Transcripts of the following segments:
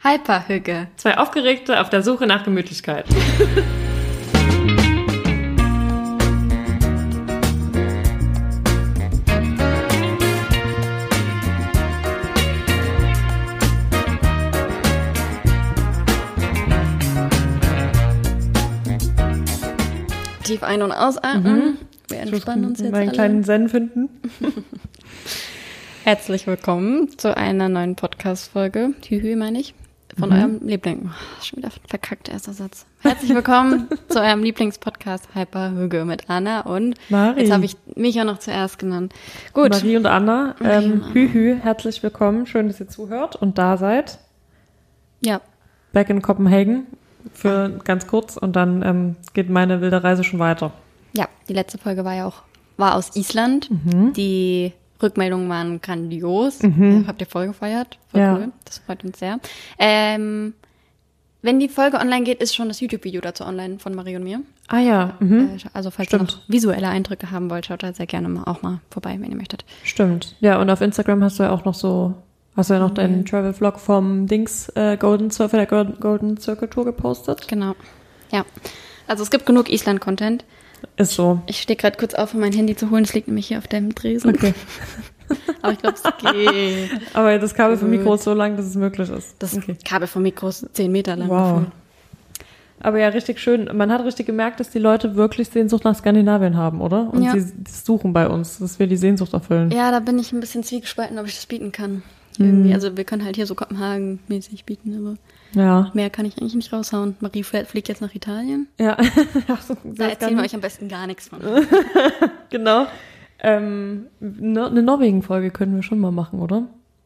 Hyperhüge. Zwei Aufgeregte auf der Suche nach Gemütlichkeit. Tief ein- und ausatmen. Wir entspannen uns jetzt meinen alle. kleinen Zen finden. Herzlich willkommen zu einer neuen Podcast-Folge. Hühü, meine ich. Von eurem Liebling. Schon wieder verkackt, erster Satz. Herzlich willkommen zu eurem Lieblingspodcast Hyperhüge mit Anna und Marie. Jetzt habe ich mich ja noch zuerst genannt. Gut. Marie und Anna. Marie und Anna. Hühü, herzlich willkommen. Schön, dass ihr zuhört und da seid. Ja. Back in Kopenhagen für ganz kurz und dann geht meine wilde Reise schon weiter. Ja, die letzte Folge war aus Island. Die Rückmeldungen waren grandios. Habt ihr voll gefeiert? Voll Ja. cool. Das freut uns sehr. Wenn die Folge online geht, ist schon das YouTube-Video dazu online von Marie und mir. Ah ja, Also falls Stimmt. ihr noch visuelle Eindrücke haben wollt, schaut da sehr gerne auch mal vorbei, wenn ihr möchtet. stimmt. Ja, und auf Instagram hast du ja auch noch deinen Travel-Vlog vom Golden Circle Tour gepostet. Genau. Ja. Also es gibt genug Island-Content. Ist so. Ich stehe gerade kurz auf, um mein Handy zu holen. Es liegt nämlich hier auf dem Tresen. Okay. Aber ich glaube, es geht. Aber das Kabel vom Mikro ist so lang, dass es möglich ist. Das Okay. Kabel vom Mikro ist 10 Meter lang. Wow. gefühlt. Aber ja, richtig schön. Man hat richtig gemerkt, dass die Leute wirklich Sehnsucht nach Skandinavien haben, oder? Und Ja. sie suchen bei uns, dass wir die Sehnsucht erfüllen. Ja, da bin ich ein bisschen zwiegespalten, ob ich das bieten kann. Irgendwie. Also wir können halt hier so Kopenhagen-mäßig bieten, aber Ja. mehr kann ich eigentlich nicht raushauen. Marie fliegt jetzt nach Italien. Ja. Ach so, Da erzählen wir euch am besten gar nichts von. Genau. Eine Norwegen-Folge können wir schon mal machen, oder?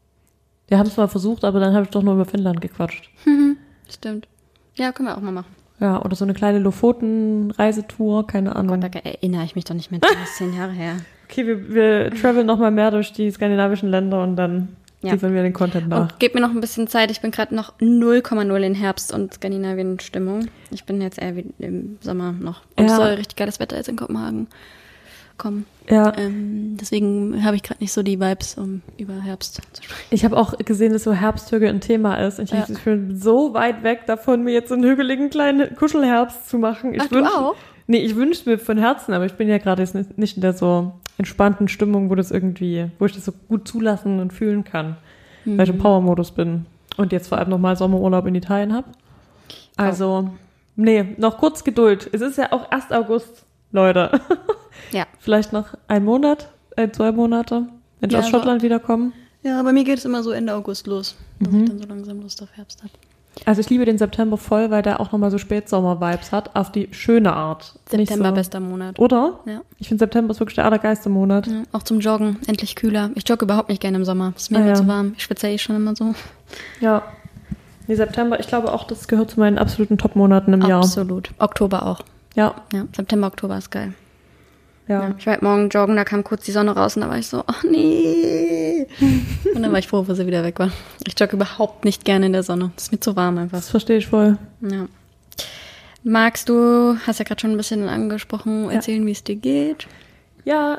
Wir haben es mal versucht, aber dann habe ich doch nur über Finnland gequatscht. Stimmt. Ja, können wir auch mal machen. Ja, oder so eine kleine Lofoten-Reisetour, keine Ahnung. Da erinnere ich mich doch nicht mehr dran, das ist 10 Jahre her. Okay, wir traveln noch mal mehr durch die skandinavischen Länder und dann Ja. liefern wir den Content nach. Und gebt mir noch ein bisschen Zeit. Ich bin gerade noch 0,0 in Herbst- und Skandinavien-Stimmung. Ich bin jetzt eher wie im Sommer noch. Und es Ja. soll richtig geiles Wetter jetzt in Kopenhagen kommen. Ja. Deswegen habe ich gerade nicht so die Vibes, um über Herbst zu sprechen. Ich habe auch gesehen, dass so Herbsthügel ein Thema ist. Und Ja. ich bin so weit weg davon, mir jetzt einen hügeligen kleinen Kuschelherbst zu machen. Ach, du auch? Nee, ich wünsche mir von Herzen, aber ich bin ja gerade jetzt nicht in der so entspannten Stimmung, wo ich das so gut zulassen und fühlen kann. Weil ich im Power-Modus bin. Und jetzt vor allem nochmal Sommerurlaub in Italien habe. Also, nee, noch kurz Geduld. Es ist ja auch erst August, Leute. Ja. Vielleicht noch 1 Monat, 2 Monate, wenn ich Ja, aus Schottland wiederkomme. Ja, bei mir geht es immer so Ende August los, dass ich dann so langsam Lust auf Herbst habe. Also ich liebe den September voll, weil der auch nochmal so Spätsommer-Vibes hat, auf die schöne Art. Nicht September, so, bester Monat. oder? Ja. Ich finde September ist wirklich der allergeilste Monat. Ja, auch zum Joggen, endlich kühler. Ich jogge überhaupt nicht gerne im Sommer. Es ist mir Ah, immer ja. zu warm. Ich schwitze schon immer so. Ja. Nee, September, ich glaube auch, das gehört zu meinen absoluten Top-Monaten im Jahr. Absolut. Oktober auch. Ja, Ja, September, Oktober ist geil. ja. Ja, ich war heute Morgen joggen, da kam kurz die Sonne raus und da war ich so, ach nee. Und dann war ich froh, wo sie wieder weg war. Ich jogge überhaupt nicht gerne in der Sonne. Das ist mir zu warm einfach. Das verstehe ich voll. Ja. Magst du, hast ja gerade schon ein bisschen angesprochen, erzählen, wie es dir geht? Ja,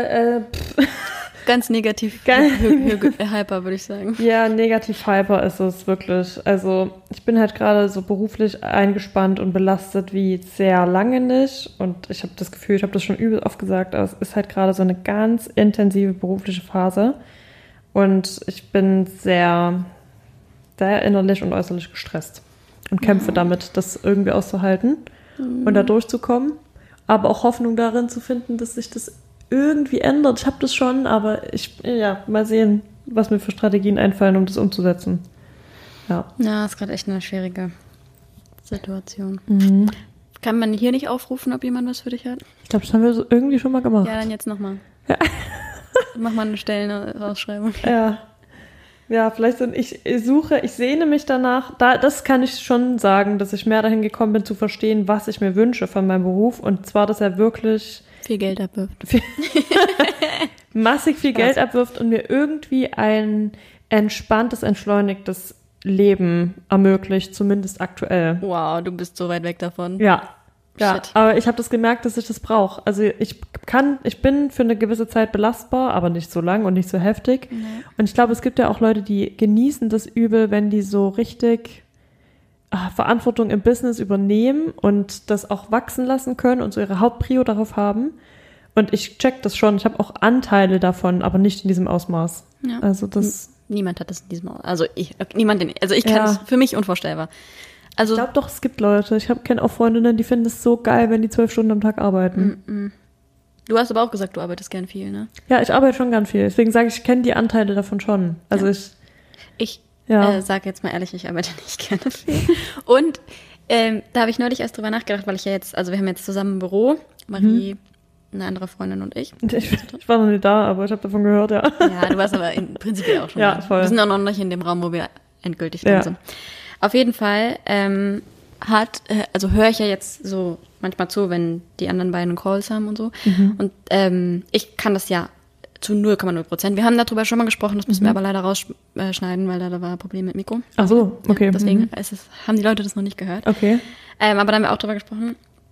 Ganz negativ, hyper, würde ich sagen. ja, negativ hyper ist es wirklich. Also ich bin halt gerade so beruflich eingespannt und belastet wie sehr lange nicht. Und ich habe das Gefühl, ich habe das schon übel oft gesagt, aber es ist halt gerade so eine ganz intensive berufliche Phase. Und ich bin sehr, sehr innerlich und äußerlich gestresst und kämpfe damit, das irgendwie auszuhalten und da durchzukommen. Aber auch Hoffnung darin zu finden, dass sich das irgendwie ändert. Ich habe das schon, aber mal sehen, was mir für Strategien einfallen, um das umzusetzen. Ja. Ja, ist gerade echt eine schwierige Situation. Kann man hier nicht aufrufen, ob jemand was für dich hat? Ich glaube, das haben wir so irgendwie schon mal gemacht. Ja, dann jetzt nochmal. Mach mal eine Stellenausschreibung. Ja. Ja, vielleicht ich sehne mich danach, das kann ich schon sagen, dass ich mehr dahin gekommen bin, zu verstehen, was ich mir wünsche von meinem Beruf. Und zwar, dass er wirklich Viel Geld abwirft. massig viel Geld abwirft und mir irgendwie ein entspanntes, entschleunigtes Leben ermöglicht, zumindest aktuell. Wow, du bist so weit weg davon. Ja, Ja, Shit. aber ich habe das gemerkt, dass ich das brauche. Also ich bin für eine gewisse Zeit belastbar, aber nicht so lang und nicht so heftig. Nee. Und ich glaube, es gibt ja auch Leute, die genießen das übel, wenn die so richtig Verantwortung im Business übernehmen und das auch wachsen lassen können und so ihre Hauptprio darauf haben. Und ich check das schon. Ich habe auch Anteile davon, aber nicht in diesem Ausmaß. Ja. Also das. Niemand hat das in diesem, also ich kann es für mich unvorstellbar. Also Ich glaube doch, es gibt Leute. Ich kenne auch Freundinnen, die finden es so geil, wenn die 12 Stunden am Tag arbeiten. Du hast aber auch gesagt, du arbeitest gern viel, ne? Ja, ich arbeite schon ganz viel. Deswegen sage ich kenne die Anteile davon schon. Also Ja. ich Ich sage jetzt mal ehrlich, ich arbeite nicht gerne viel. Und da habe ich neulich erst drüber nachgedacht, weil ich ja jetzt, also wir haben jetzt zusammen ein Büro, Marie, eine andere Freundin und ich. Ich war noch nicht da, aber ich habe davon gehört, ja. Ja, du warst aber prinzipiell auch schon Ja, da. voll. Wir sind auch noch nicht in dem Raum, wo wir endgültig drin sind. Auf jeden Fall höre ich ja jetzt so manchmal zu, wenn die anderen beiden Calls haben und so. Und ich kann das ja zu 0,0%. Wir haben darüber schon mal gesprochen, das müssen wir aber leider rausschneiden, weil da war ein Problem mit Mikro. Ach so, okay. Ja, deswegen haben die Leute das noch nicht gehört. Okay. Aber da haben wir auch drüber gesprochen,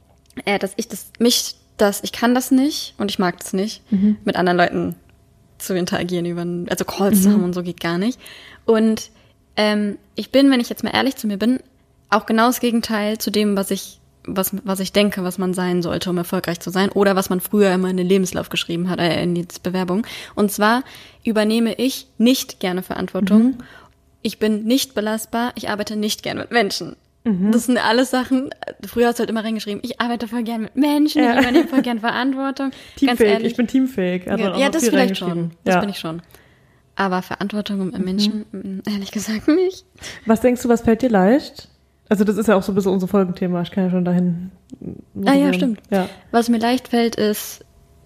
dass ich kann das nicht und ich mag das nicht, mit anderen Leuten zu interagieren, also Calls zu haben und so geht gar nicht. Und ich bin, wenn ich jetzt mal ehrlich zu mir bin, auch genau das Gegenteil zu dem, was ich denke, was man sein sollte, um erfolgreich zu sein, oder was man früher immer in den Lebenslauf geschrieben hat, in die Bewerbung. Und zwar übernehme ich nicht gerne Verantwortung. Ich bin nicht belastbar, ich arbeite nicht gerne mit Menschen. Das sind alles Sachen, früher hast du halt immer reingeschrieben, ich arbeite voll gern mit Menschen, ich übernehme voll gern Verantwortung. Ganz Teamfähig, ehrlich, ich bin teamfähig. ja, das vielleicht schon. Das bin ich schon. Aber Verantwortung mit Menschen, ehrlich gesagt nicht. Was denkst du, was fällt dir leicht? Also das ist ja auch so ein bisschen unser Folgenthema. Ich kann ja schon dahin. Ja, stimmt. Ja. Was mir leicht fällt, ist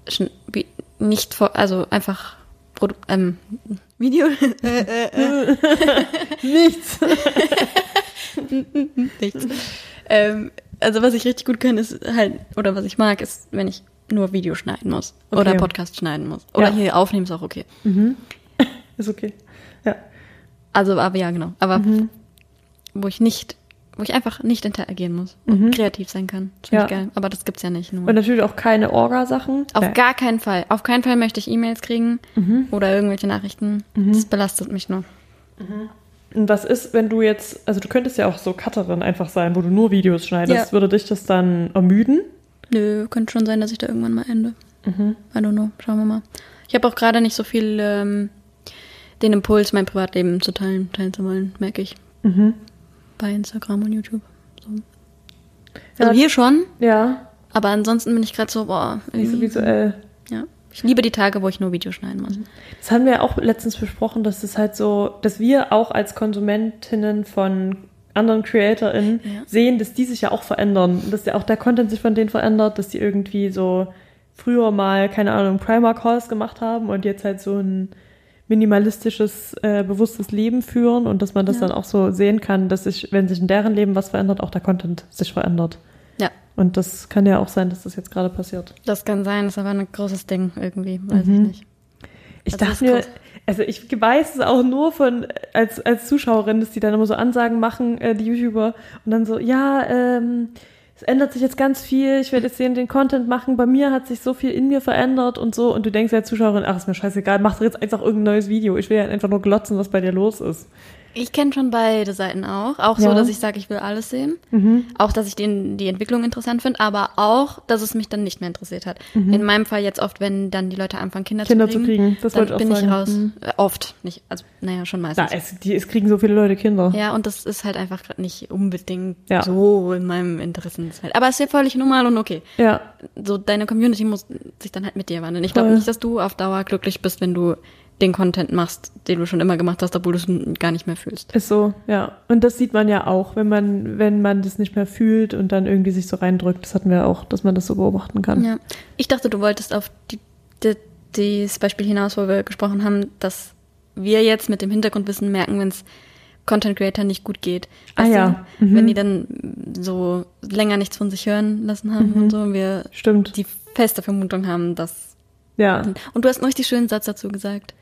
einfach Video. Nichts. Nichts. Also was ich richtig gut kann, ist halt, oder was ich mag, ist, wenn ich nur Video schneiden muss. Okay. Oder Podcast schneiden muss. Oder hier aufnehmen ist auch okay. Ist okay. Ja. Also, aber ja, genau. Aber wo ich einfach nicht interagieren muss und kreativ sein kann. Das finde ich geil. Aber das gibt's ja nicht nur. Und natürlich auch keine Orga-Sachen. Auf gar keinen Fall. Auf keinen Fall möchte ich E-Mails kriegen oder irgendwelche Nachrichten. Das belastet mich nur. Und was ist, wenn du jetzt, also du könntest ja auch so Cutterin einfach sein, wo du nur Videos schneidest. Ja. Würde dich das dann ermüden? Nö, könnte schon sein, dass ich da irgendwann mal ende. I don't know. Schauen wir mal. Ich habe auch gerade nicht so viel den Impuls, mein Privatleben teilen zu wollen, merke ich. Bei Instagram und YouTube. So. Also hier schon, Ja. aber ansonsten bin ich gerade so, Nicht so visuell. Ja. Ich liebe die Tage, wo ich nur Video schneiden muss. Das haben wir ja auch letztens besprochen, dass es halt so, dass wir auch als Konsumentinnen von anderen CreatorInnen sehen, dass die sich ja auch verändern. Dass ja auch der Content sich von denen verändert, dass die irgendwie so früher mal, keine Ahnung, Primark-Hauls gemacht haben und jetzt halt so ein minimalistisches, bewusstes Leben führen und dass man das dann auch so sehen kann, dass sich, wenn sich in deren Leben was verändert, auch der Content sich verändert. Ja. Und das kann ja auch sein, dass das jetzt gerade passiert. Das kann sein, das ist aber ein großes Ding irgendwie, weiß ich nicht. Ich Also dachte mir, also ich weiß es auch nur als Zuschauerin, dass die dann immer so Ansagen machen, die YouTuber, und dann so, es ändert sich jetzt ganz viel, ich werde jetzt den Content machen, bei mir hat sich so viel in mir verändert und so, und du denkst ja als Zuschauerin, ach, ist mir scheißegal, mach doch jetzt einfach irgendein neues Video, ich will ja einfach nur glotzen, was bei dir los ist. Ich kenne schon beide Seiten auch so, dass ich sage, ich will alles sehen. Auch, dass ich die Entwicklung interessant finde, aber auch, dass es mich dann nicht mehr interessiert hat. In meinem Fall jetzt oft, wenn dann die Leute anfangen, Kinder zu kriegen, das dann wollte ich auch bin ich sagen. raus. Oft, nicht, also naja, schon meistens. Ja, es kriegen so viele Leute Kinder. Ja, und das ist halt einfach gerade nicht unbedingt so in meinem Interessensfeld. Aber es ist ja völlig normal und okay. Ja. So, deine Community muss sich dann halt mit dir wandeln. Ich glaube nicht, dass du auf Dauer glücklich bist, wenn du den Content machst, den du schon immer gemacht hast, obwohl du es gar nicht mehr fühlst. Ist so, ja. Und das sieht man ja auch, wenn man das nicht mehr fühlt und dann irgendwie sich so reindrückt. Das hatten wir auch, dass man das so beobachten kann. Ja. Ich dachte, du wolltest auf das Beispiel hinaus, wo wir gesprochen haben, dass wir jetzt mit dem Hintergrundwissen merken, wenn es Content Creator nicht gut geht. Weißt du, wenn die dann so länger nichts von sich hören lassen haben und so, und wir die feste Vermutung haben, dass... Ja. Und du hast einen richtig schönen Satz dazu gesagt.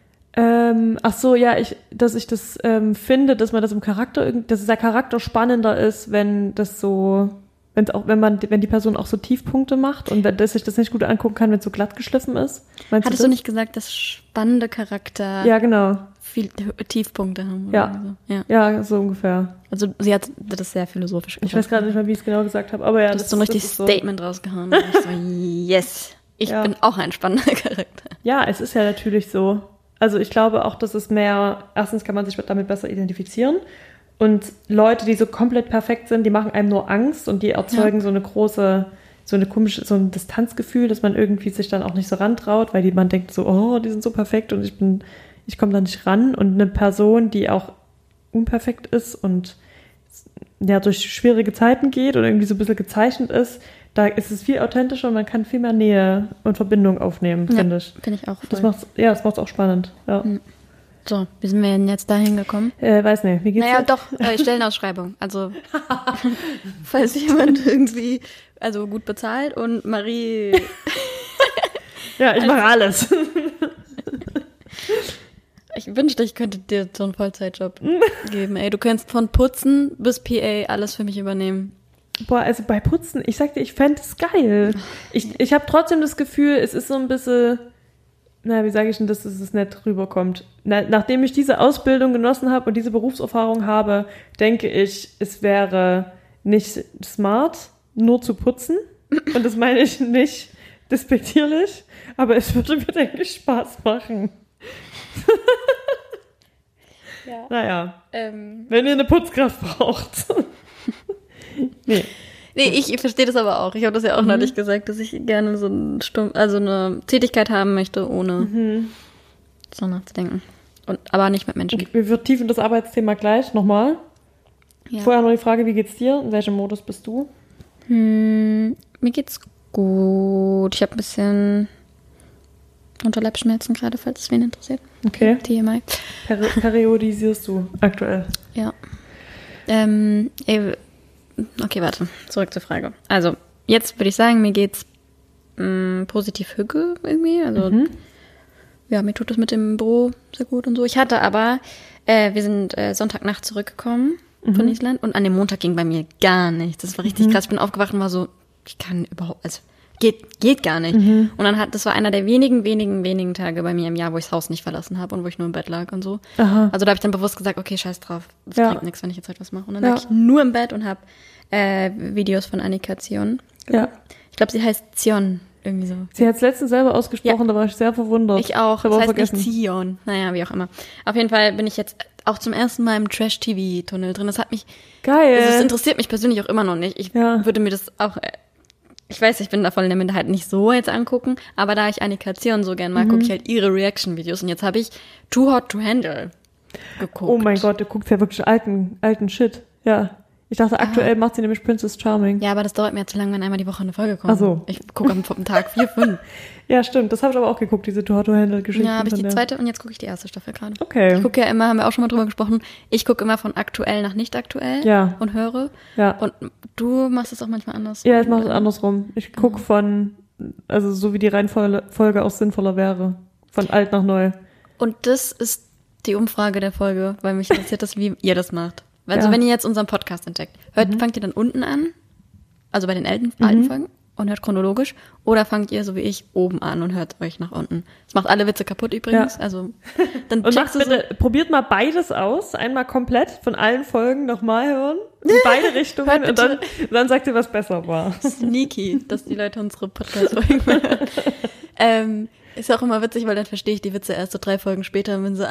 Ach so, ja, dass ich das finde, dass man das im Charakter, dass der Charakter spannender ist, wenn Wenn die Person auch so Tiefpunkte macht und dass ich das nicht gut angucken kann, wenn es so glatt geschliffen ist. Hattest du nicht gesagt, dass spannende Charakter genau. viel Tiefpunkte haben? Ja. So? Ja, so ungefähr. Also sie hat das sehr philosophisch gesagt. Ich weiß gerade nicht mehr, wie ich es genau gesagt habe, aber ja. Du hast so ein richtiges Statement rausgehauen. Und ich so, yes, ich bin auch ein spannender Charakter. Ja, es ist ja natürlich so. Also ich glaube auch, dass es erstens kann man sich damit besser identifizieren. Und Leute, die so komplett perfekt sind, die machen einem nur Angst und die erzeugen so ein Distanzgefühl, dass man irgendwie sich dann auch nicht so rantraut, weil man denkt so, oh, die sind so perfekt und ich komme da nicht ran. Und eine Person, die auch unperfekt ist und ja durch schwierige Zeiten geht oder irgendwie so ein bisschen gezeichnet ist, da ist es viel authentischer und man kann viel mehr Nähe und Verbindung aufnehmen, finde ich. Finde ich auch voll. Das macht's auch spannend, ja. So, wie sind wir denn jetzt dahin gekommen? Weiß nicht, wie geht's dir? Doch, Stellenausschreibung. Also, falls jemand irgendwie, gut bezahlt und Marie... Ja, ich mache alles. Ich wünschte, ich könnte dir so einen Vollzeitjob geben. Ey, du könntest von Putzen bis PA alles für mich übernehmen. Boah, also bei Putzen, ich sagte, ich fände es geil. Ich habe trotzdem das Gefühl, es ist so ein bisschen... wie sage ich denn, dass es nicht rüberkommt? Nachdem ich diese Ausbildung genossen habe und diese Berufserfahrung habe, denke ich, es wäre nicht smart, nur zu putzen. Und das meine ich nicht despektierlich, aber es würde mir, denke ich, Spaß machen. Ja. Naja, wenn ihr eine Putzkraft braucht. Nee, ich verstehe das aber auch. Ich habe das ja auch neulich gesagt, dass ich gerne so eine Tätigkeit haben möchte, ohne so nachzudenken. Aber nicht mit Menschen. Okay, wir vertiefen das Arbeitsthema gleich nochmal. Ja. Vorher noch die Frage, wie geht's dir? In welchem Modus bist du? Mir geht's gut. Ich habe ein bisschen Unterleibsschmerzen gerade, falls es wen interessiert. Okay. TMI. Periodisierst du aktuell? Ja. Okay, warte. Zurück zur Frage. Also, jetzt würde ich sagen, mir geht's positiv Hücke irgendwie. Also, ja, mir tut das mit dem Büro sehr gut und so. Ich hatte aber, wir sind Sonntagnacht zurückgekommen von Island und an dem Montag ging bei mir gar nichts. Das war richtig krass. Ich bin aufgewacht und war so, ich kann überhaupt, also geht gar nicht. Und dann das war einer der wenigen Tage bei mir im Jahr, wo ich das Haus nicht verlassen habe und wo ich nur im Bett lag und so. Aha. Also da habe ich dann bewusst gesagt, okay, scheiß drauf, das bringt nichts, wenn ich jetzt heute was mache. Und dann lag ich nur im Bett und habe Videos von Annika Zion. Ja. Ich glaube, sie heißt Zion, irgendwie so. Sie hat es letztens selber ausgesprochen, da war ich sehr verwundert. Ich auch. Das heißt nicht Zion. Naja, wie auch immer. Auf jeden Fall bin ich jetzt auch zum ersten Mal im Trash-TV-Tunnel drin. Das hat mich... Geil. Also es interessiert mich persönlich auch immer noch nicht. Ich würde mir das auch... Ich weiß, ich bin da voll in der Minderheit nicht so jetzt angucken, aber da ich Annika Zion so gern mag, gucke ich halt ihre Reaction-Videos. Und jetzt habe ich Too Hot to Handle geguckt. Oh mein Gott, du guckst ja wirklich alten Shit. Ja. Ich dachte, aktuell macht sie nämlich Princess Charming. Ja, aber das dauert mir zu lang, wenn einmal die Woche eine Folge kommt. Ach so. Ich gucke am Tag 4, 5. Ja, stimmt. Das habe ich aber auch geguckt, diese Too Hot to Handle-Geschichte. Ja, habe ich die zweite und jetzt gucke ich die erste Staffel gerade. Okay. Ich gucke ja immer, haben wir auch schon mal drüber gesprochen, ich gucke immer von aktuell nach nicht aktuell und höre. Ja. Und du machst es auch manchmal anders. Ja, ich mache es andersrum. Ich gucke also so wie die Reihenfolge auch sinnvoller wäre. Von alt nach neu. Und das ist die Umfrage der Folge, weil mich interessiert das, wie ihr das macht. Also wenn ihr jetzt unseren Podcast entdeckt, fangt ihr dann unten an, also bei den alten Folgen und hört chronologisch, oder fangt ihr so wie ich oben an und hört euch nach unten. Das macht alle Witze kaputt übrigens. Ja. Also dann und probiert mal beides aus, einmal komplett von allen Folgen nochmal hören, in beide Richtungen und dann sagt ihr, was besser war. Sneaky, dass die Leute unsere Podcast-Folgen hören. Ist auch immer witzig, weil dann verstehe ich die Witze erst so 3 Folgen später und bin so,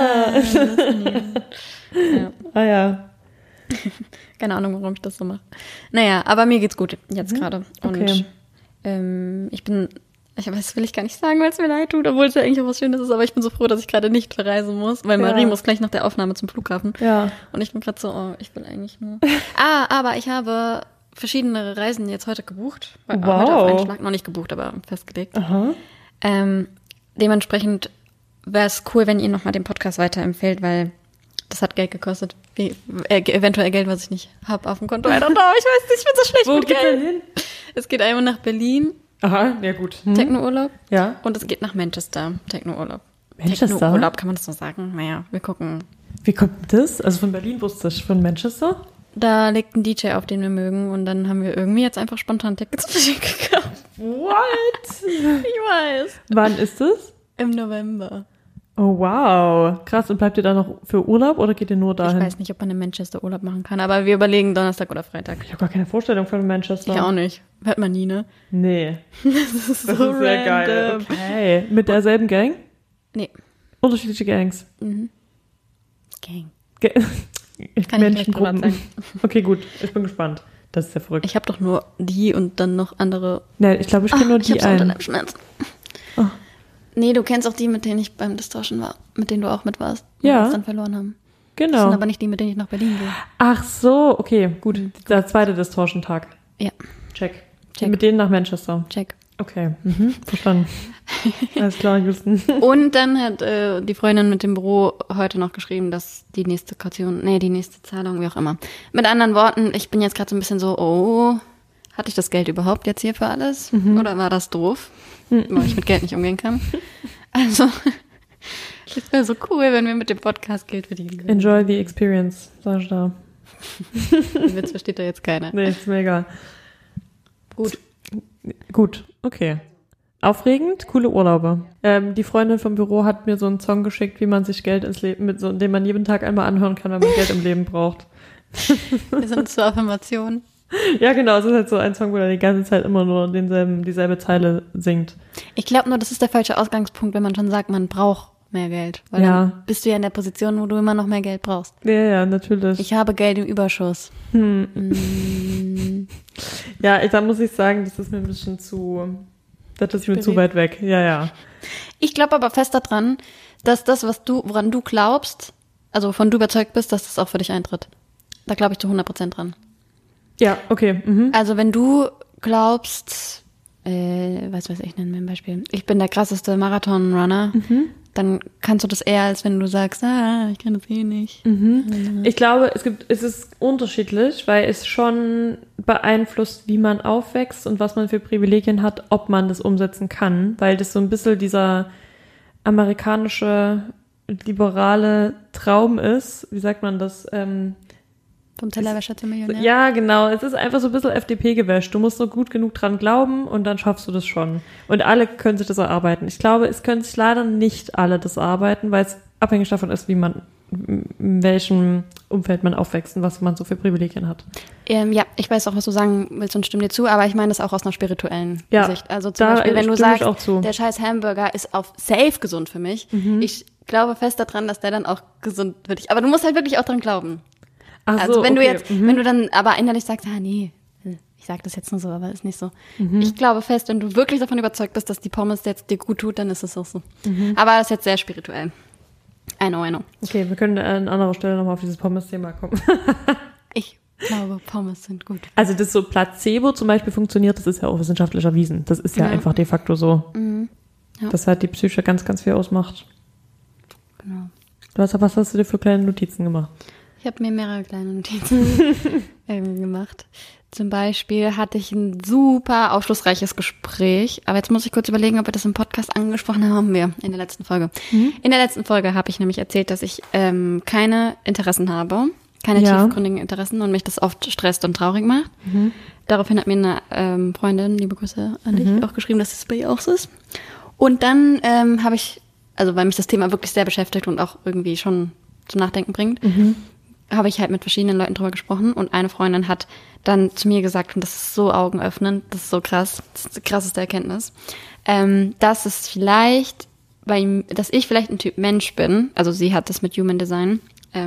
ja. Keine Ahnung, warum ich das so mache. Naja, aber mir geht's gut jetzt gerade. Und das will ich gar nicht sagen, weil es mir leid tut, obwohl es ja eigentlich auch was Schönes ist, aber ich bin so froh, dass ich gerade nicht verreisen muss, weil Marie muss gleich nach der Aufnahme zum Flughafen. Ja. Und ich bin gerade so, ich will eigentlich nur... aber ich habe verschiedene Reisen jetzt heute gebucht. Heute auf einen Schlag, noch nicht gebucht, aber festgelegt. Aha. Dementsprechend wäre es cool, wenn ihr nochmal den Podcast weiterempfehlt, weil das hat Geld gekostet. Eventuell Geld, was ich nicht habe auf dem Konto. I don't know, ich weiß nicht, ich bin so schlecht mit Geld. Wo geht denn hin? Es geht einmal nach Berlin. Aha, ja gut. Techno-Urlaub. Ja. Und es geht nach Manchester. Techno-Urlaub. Manchester? Techno-Urlaub, kann man das so sagen? Naja, wir gucken. Wie kommt das? Also von Berlin wusste ich, von Manchester? da legt ein DJ auf, den wir mögen. Und dann haben wir irgendwie jetzt einfach spontan Tickets gekauft. What? Ich weiß. Wann ist es? Im November. Oh, wow. Krass. Und bleibt ihr da noch für Urlaub oder geht ihr nur dahin? Ich weiß nicht, ob man in Manchester Urlaub machen kann, aber wir überlegen Donnerstag oder Freitag. Ich habe gar keine Vorstellung von Manchester. Ich auch nicht. Hört man nie, ne? Nee. Das ist Das ist sehr geil. Okay. Mit derselben Gang? Nee. Unterschiedliche Gangs? Gang. Kann ich nicht privat sagen. Okay, gut. Ich bin gespannt. Das ist ja verrückt. Ich habe doch nur die und dann noch andere. Nee, ich glaube, ich kenne nur die ich einen. Schmerzen. Oh. Nee, du kennst auch die, mit denen ich beim Distortion war. Mit denen du auch mit warst. Ja. Die wir uns dann verloren haben. Genau. Das sind aber nicht die, mit denen ich nach Berlin will. Ach so, okay, gut. Der zweite Distortion-Tag. Ja. Check. Check. Mit denen nach Manchester. Check. Okay, verstanden. Alles klar, Houston. Und dann hat die Freundin mit dem Büro heute noch geschrieben, dass die nächste Zahlung, wie auch immer. Mit anderen Worten, ich bin jetzt gerade so ein bisschen so, hatte ich das Geld überhaupt jetzt hier für alles? Oder war das doof? Weil ich mit Geld nicht umgehen kann. Also, es wäre so cool, wenn wir mit dem Podcast Geld verdienen können. Enjoy the experience, sag ich da. Den Witz versteht da jetzt keiner. Nee, ist mir egal. Gut, okay. Aufregend, coole Urlaube. Die Freundin vom Büro hat mir so einen Song geschickt, wie man sich Geld ins Leben, den man jeden Tag einmal anhören kann, wenn man Geld im Leben braucht. Wir sind zur Affirmation. Ja, genau, es ist halt so ein Song, wo er die ganze Zeit immer nur dieselbe Zeile singt. Ich glaube nur, das ist der falsche Ausgangspunkt, wenn man schon sagt, man braucht mehr Geld. Weil dann bist du ja in der Position, wo du immer noch mehr Geld brauchst. Ja, natürlich. Ich habe Geld im Überschuss. Ja, da muss ich sagen, das ist mir zu weit weg. Ja. Ich glaube aber fest daran, dass das, woran du glaubst, also wovon du überzeugt bist, dass das auch für dich eintritt. Da glaube ich zu 100% dran. Ja, okay. Also wenn du glaubst, was weiß ich, nennen wir ein Beispiel, ich bin der krasseste Marathon-Runner, dann kannst du das eher, als wenn du sagst, ich kann das eh nicht. Ich glaube, es ist unterschiedlich, weil es schon beeinflusst, wie man aufwächst und was man für Privilegien hat, ob man das umsetzen kann, weil das so ein bisschen dieser amerikanische, liberale Traum ist. Wie sagt man das? Vom Tellerwäscher zum Millionär. Ja, genau. Es ist einfach so ein bisschen FDP gewäscht. Du musst nur gut genug dran glauben und dann schaffst du das schon. Und alle können sich das erarbeiten. Ich glaube, es können sich leider nicht alle das erarbeiten, weil es abhängig davon ist, in welchem Umfeld man aufwächst und was man so für Privilegien hat. Ja, ich weiß auch, was du sagen willst und stimme dir zu, aber ich meine das auch aus einer spirituellen Sicht. Also zum da Beispiel, wenn du sagst, auch der scheiß Hamburger ist auf safe gesund für mich. Ich glaube fest daran, dass der dann auch gesund für dich. Aber du musst halt wirklich auch dran glauben. Also wenn du jetzt, wenn du dann aber innerlich sagst, nee, ich sag das jetzt nur so, aber ist nicht so. Ich glaube fest, wenn du wirklich davon überzeugt bist, dass die Pommes jetzt dir gut tut, dann ist es auch so. Aber das ist jetzt sehr spirituell. I know. Okay, wir können an anderer Stelle nochmal auf dieses Pommes-Thema kommen. Ich glaube, Pommes sind gut. Also das so Placebo zum Beispiel funktioniert, das ist ja auch wissenschaftlich erwiesen. Das ist ja einfach de facto so. Ja. Dass halt die Psyche ganz, ganz viel ausmacht. Genau. Was hast du dir für kleine Notizen gemacht? Ich habe mir mehrere kleine Notizen gemacht. Zum Beispiel hatte ich ein super aufschlussreiches Gespräch. Aber jetzt muss ich kurz überlegen, ob wir das im Podcast angesprochen haben. Haben wir in der letzten Folge. In der letzten Folge habe ich nämlich erzählt, dass ich keine Interessen habe. Keine tiefgründigen Interessen und mich das oft stresst und traurig macht. Daraufhin hat mir eine Freundin, liebe Grüße an dich, auch geschrieben, dass es bei ihr auch so ist. Und dann habe ich, also weil mich das Thema wirklich sehr beschäftigt und auch irgendwie schon zum Nachdenken bringt, habe ich halt mit verschiedenen Leuten drüber gesprochen und eine Freundin hat dann zu mir gesagt, und das ist so augenöffnend, das ist so krass, das ist die krasseste Erkenntnis, dass es vielleicht, dass ich vielleicht ein Typ Mensch bin, also sie hat das mit Human Design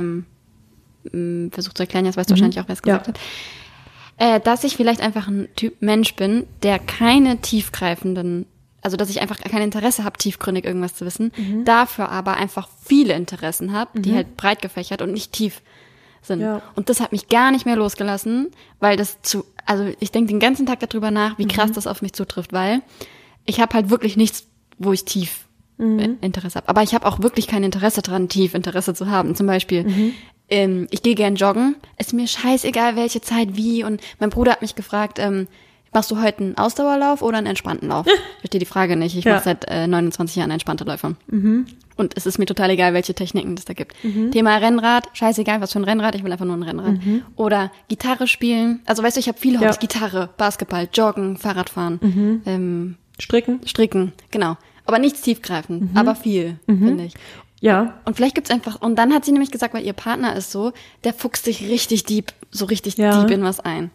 versucht zu erklären, jetzt weißt du wahrscheinlich auch, wer es gesagt hat, dass ich vielleicht einfach ein Typ Mensch bin, der keine tiefgreifenden, also dass ich einfach kein Interesse habe, tiefgründig irgendwas zu wissen, dafür aber einfach viele Interessen habe, die halt breit gefächert und nicht tief sind. Ja. Und das hat mich gar nicht mehr losgelassen, weil also ich denke den ganzen Tag darüber nach, wie krass das auf mich zutrifft, weil ich habe halt wirklich nichts, wo ich tief Interesse habe. Aber ich habe auch wirklich kein Interesse dran, tief Interesse zu haben. Zum Beispiel, ich gehe gern joggen, ist mir scheißegal, welche Zeit, wie. Und mein Bruder hat mich gefragt, machst du heute einen Ausdauerlauf oder einen entspannten Lauf? Ich verstehe die Frage nicht. Ich mache seit 29 Jahren entspannte Läufe. Und es ist mir total egal, welche Techniken es da gibt. Thema Rennrad, scheißegal, was für ein Rennrad, ich will einfach nur ein Rennrad. Oder Gitarre spielen. Also weißt du, ich habe viele Hobbys. Gitarre, Basketball, Joggen, Fahrradfahren. Stricken, genau. Aber nichts tiefgreifend, aber viel, finde ich. Ja. Und vielleicht gibt's einfach, und dann hat sie nämlich gesagt, weil ihr Partner ist so, der fuchst sich richtig deep in was ein.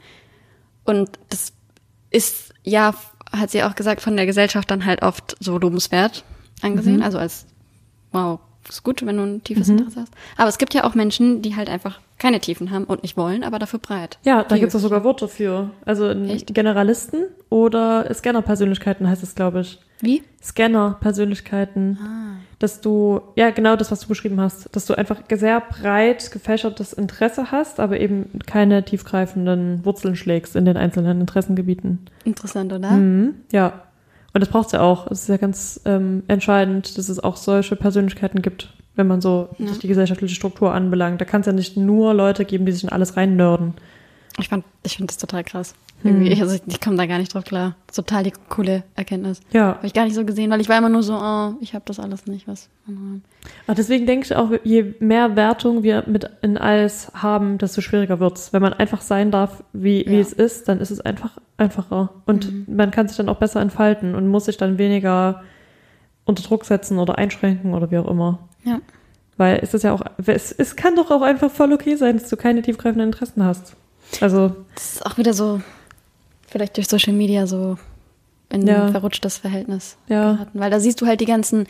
Und das ist, ja, hat sie auch gesagt, von der Gesellschaft dann halt oft so lobenswert angesehen. Also als, wow, ist gut, wenn du ein tiefes Interesse hast. Aber es gibt ja auch Menschen, die halt einfach keine Tiefen haben und nicht wollen, aber dafür breit. Ja, da gibt's auch sogar Worte für. Also Generalisten oder Scanner-Persönlichkeiten heißt es, glaube ich. Wie? Scanner-Persönlichkeiten. Dass du, ja genau das, was du beschrieben hast, dass du einfach sehr breit gefächertes Interesse hast, aber eben keine tiefgreifenden Wurzeln schlägst in den einzelnen Interessengebieten. Interessant, oder? Ja. Und das braucht's ja auch. Es ist ja ganz entscheidend, dass es auch solche Persönlichkeiten gibt, wenn man so sich die gesellschaftliche Struktur anbelangt. Da kann es ja nicht nur Leute geben, die sich in alles reinnörden. Ich finde das total krass. Irgendwie, ich komme da gar nicht drauf klar. Total die coole Erkenntnis. Ja. Habe ich gar nicht so gesehen, weil ich war immer nur so, ich habe das alles nicht, was. Ach, deswegen denke ich auch, je mehr Wertung wir mit in alles haben, desto schwieriger wird's. Wenn man einfach sein darf, wie es ist, dann ist es einfach einfacher. Und man kann sich dann auch besser entfalten und muss sich dann weniger unter Druck setzen oder einschränken oder wie auch immer. Ja. Weil es ist ja auch, es kann doch auch einfach voll okay sein, dass du keine tiefgreifenden Interessen hast. Also. Das ist auch wieder so, vielleicht durch Social Media so in ein verrutschtes Verhältnis geraten. Weil da siehst du halt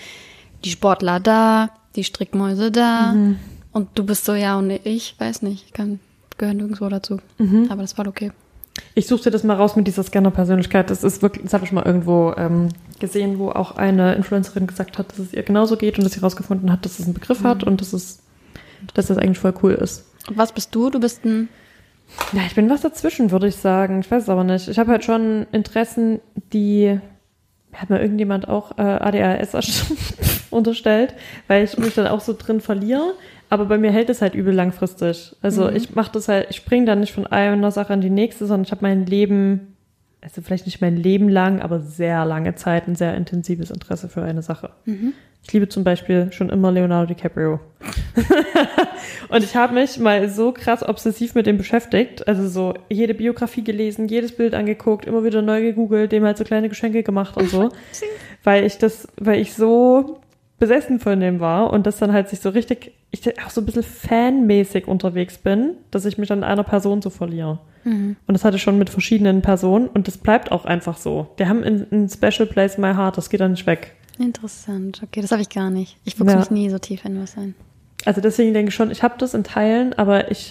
die Sportler da, die Strickmäuse da und du bist so, und ich weiß nicht, ich gehöre nirgendwo dazu. Aber das war okay. Ich suchte das mal raus mit dieser Scanner-Persönlichkeit. Das ist wirklich, das habe ich mal irgendwo gesehen, wo auch eine Influencerin gesagt hat, dass es ihr genauso geht und dass sie rausgefunden hat, dass es einen Begriff hat und dass das eigentlich voll cool ist. Und was bist du? Du bist ein... Ja, ich bin was dazwischen, würde ich sagen. Ich weiß es aber nicht. Ich habe halt schon Interessen, die hat mir irgendjemand auch ADHS unterstellt, weil ich mich dann auch so drin verliere. Aber bei mir hält es halt übel langfristig. Also ich mache das halt, ich springe dann nicht von einer Sache in die nächste, sondern ich habe mein Leben, also vielleicht nicht mein Leben lang, aber sehr lange Zeit ein sehr intensives Interesse für eine Sache. Ich liebe zum Beispiel schon immer Leonardo DiCaprio. Und ich habe mich mal so krass obsessiv mit dem beschäftigt. Also so jede Biografie gelesen, jedes Bild angeguckt, immer wieder neu gegoogelt, dem halt so kleine Geschenke gemacht und so. weil ich so besessen von dem war und das dann halt sich so richtig, ich auch so ein bisschen fanmäßig unterwegs bin, dass ich mich an einer Person so verliere. Und das hatte ich schon mit verschiedenen Personen und das bleibt auch einfach so. Die haben ein Special place in my heart, das geht dann nicht weg. Interessant, okay, das habe ich gar nicht. Ich fuchse mich nie so tief in was ein. Also deswegen denke ich schon, ich habe das in Teilen, aber ich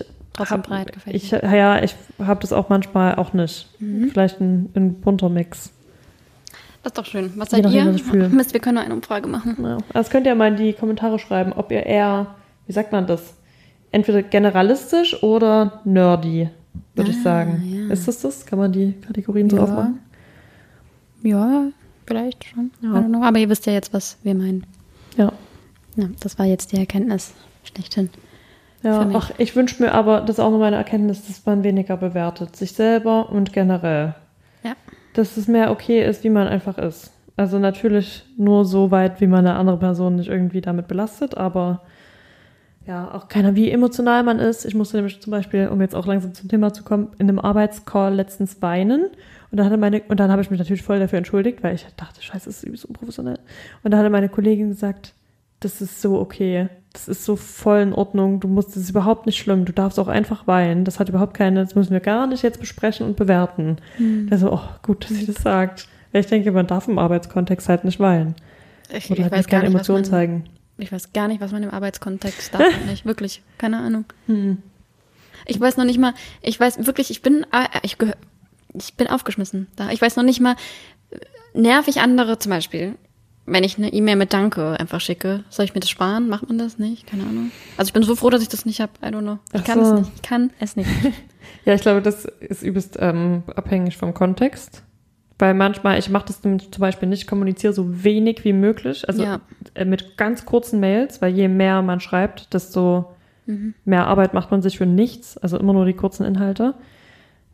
habe das auch manchmal auch nicht. Vielleicht ein bunter Mix. Das ist doch schön. Was seid ihr? Mist, wir können nur eine Umfrage machen. Ja. Das könnt ihr mal in die Kommentare schreiben, ob ihr eher, wie sagt man das, entweder generalistisch oder nerdy, würde ich sagen. Ja. Ist das? Kann man die Kategorien so aufmachen? Ja, vielleicht schon. Ja. Aber ihr wisst ja jetzt, was wir meinen. Ja. Ja, das war jetzt die Erkenntnis schlechthin. Ja, ich wünsche mir aber, das ist auch noch meine Erkenntnis, dass man weniger bewertet. Sich selber und generell. Ja. Dass es mehr okay ist, wie man einfach ist. Also natürlich nur so weit, wie man eine andere Person nicht irgendwie damit belastet, aber ja, auch keiner, wie emotional man ist. Ich musste nämlich zum Beispiel, um jetzt auch langsam zum Thema zu kommen, in einem Arbeitscall letztens weinen. Und dann habe ich mich natürlich voll dafür entschuldigt, weil ich dachte, scheiße, das ist übelst unprofessionell. Und da hatte meine Kollegin gesagt, das ist so okay. Das ist so voll in Ordnung. Das ist überhaupt nicht schlimm. Du darfst auch einfach weinen. Das hat überhaupt das müssen wir gar nicht jetzt besprechen und bewerten. Also, gut, dass sie das sagt. Weil ich denke, man darf im Arbeitskontext halt nicht weinen. Oder halt weiß keine Emotionen zeigen. Ich weiß gar nicht, was man im Arbeitskontext darf und nicht. Wirklich, keine Ahnung. Ich weiß noch nicht mal, ich bin aufgeschmissen da. Ich weiß noch nicht mal, nerv ich andere zum Beispiel, wenn ich eine E-Mail mit Danke einfach schicke. Soll ich mir das sparen? Macht man das nicht? Keine Ahnung. Also ich bin so froh, dass ich das nicht habe. I don't know. Ich kann es nicht. Ja, ich glaube, das ist übelst abhängig vom Kontext. Weil manchmal, ich mache das zum Beispiel nicht, kommuniziere so wenig wie möglich. Also mit ganz kurzen Mails, weil je mehr man schreibt, desto mehr Arbeit macht man sich für nichts. Also immer nur die kurzen Inhalte.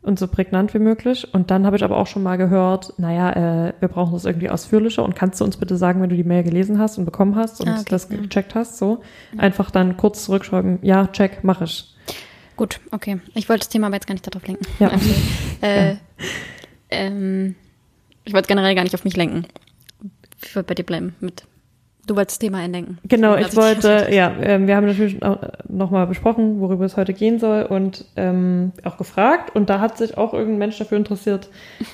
und so prägnant wie möglich. Und dann habe ich aber auch schon mal gehört, wir brauchen das irgendwie ausführlicher und kannst du uns bitte sagen, wenn du die Mail gelesen hast und bekommen hast und das gecheckt hast, so. Einfach dann kurz zurückschreiben, ja, check, mach ich. Gut, okay. Ich wollte das Thema aber jetzt gar nicht darauf lenken. Ja. Ich wollte generell gar nicht auf mich lenken. Ich wollte bei dir bleiben du wolltest das Thema einlenken. Genau, wir haben natürlich auch nochmal besprochen, worüber es heute gehen soll und auch gefragt. Und da hat sich auch irgendein Mensch dafür interessiert,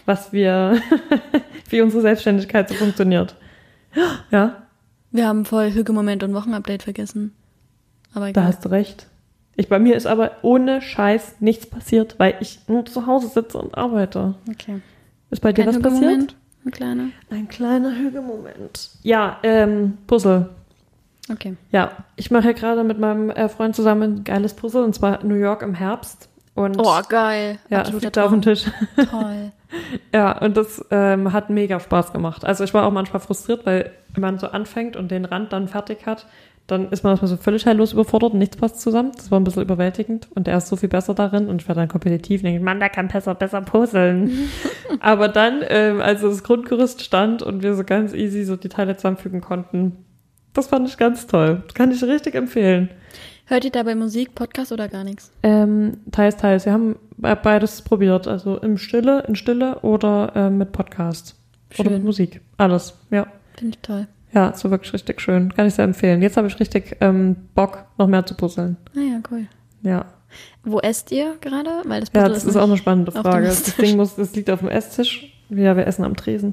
wie unsere Selbstständigkeit so funktioniert. Ja. Wir haben voll Hüge-Moment und Wochenupdate vergessen. Aber egal. Da hast du recht. Bei mir ist aber ohne Scheiß nichts passiert, weil ich nur zu Hause sitze und arbeite. Okay. Ist bei dir was passiert? Ein kleiner Hüge-Moment. Ja, Puzzle. Okay. Ja, ich mache ja gerade mit meinem Freund zusammen ein geiles Puzzle, und zwar New York im Herbst. Und geil. Ja, es liegt auf dem Tisch. Toll. Ja, und das hat mega Spaß gemacht. Also ich war auch manchmal frustriert, weil wenn man so anfängt und den Rand dann fertig hat, dann ist man erstmal so völlig heillos überfordert und nichts passt zusammen. Das war ein bisschen überwältigend und er ist so viel besser darin und ich war dann kompetitiv und denke, Mann, der kann besser puzzeln. Aber dann, als das Grundgerüst stand und wir so ganz easy so die Teile zusammenfügen konnten, das fand ich ganz toll. Das kann ich richtig empfehlen. Hört ihr dabei Musik, Podcast oder gar nichts? Teils. Wir haben beides probiert. Also in Stille oder mit Podcast. Schön. Oder mit Musik. Alles, ja. Finde ich toll. Ja, ist so wirklich richtig schön. Kann ich sehr empfehlen. Jetzt habe ich richtig Bock, noch mehr zu puzzeln. Ja, cool. Ja. Wo esst ihr gerade? Weil das Puzzle das ist auch eine spannende Frage. Das liegt auf dem Esstisch. Ja, wir essen am Tresen.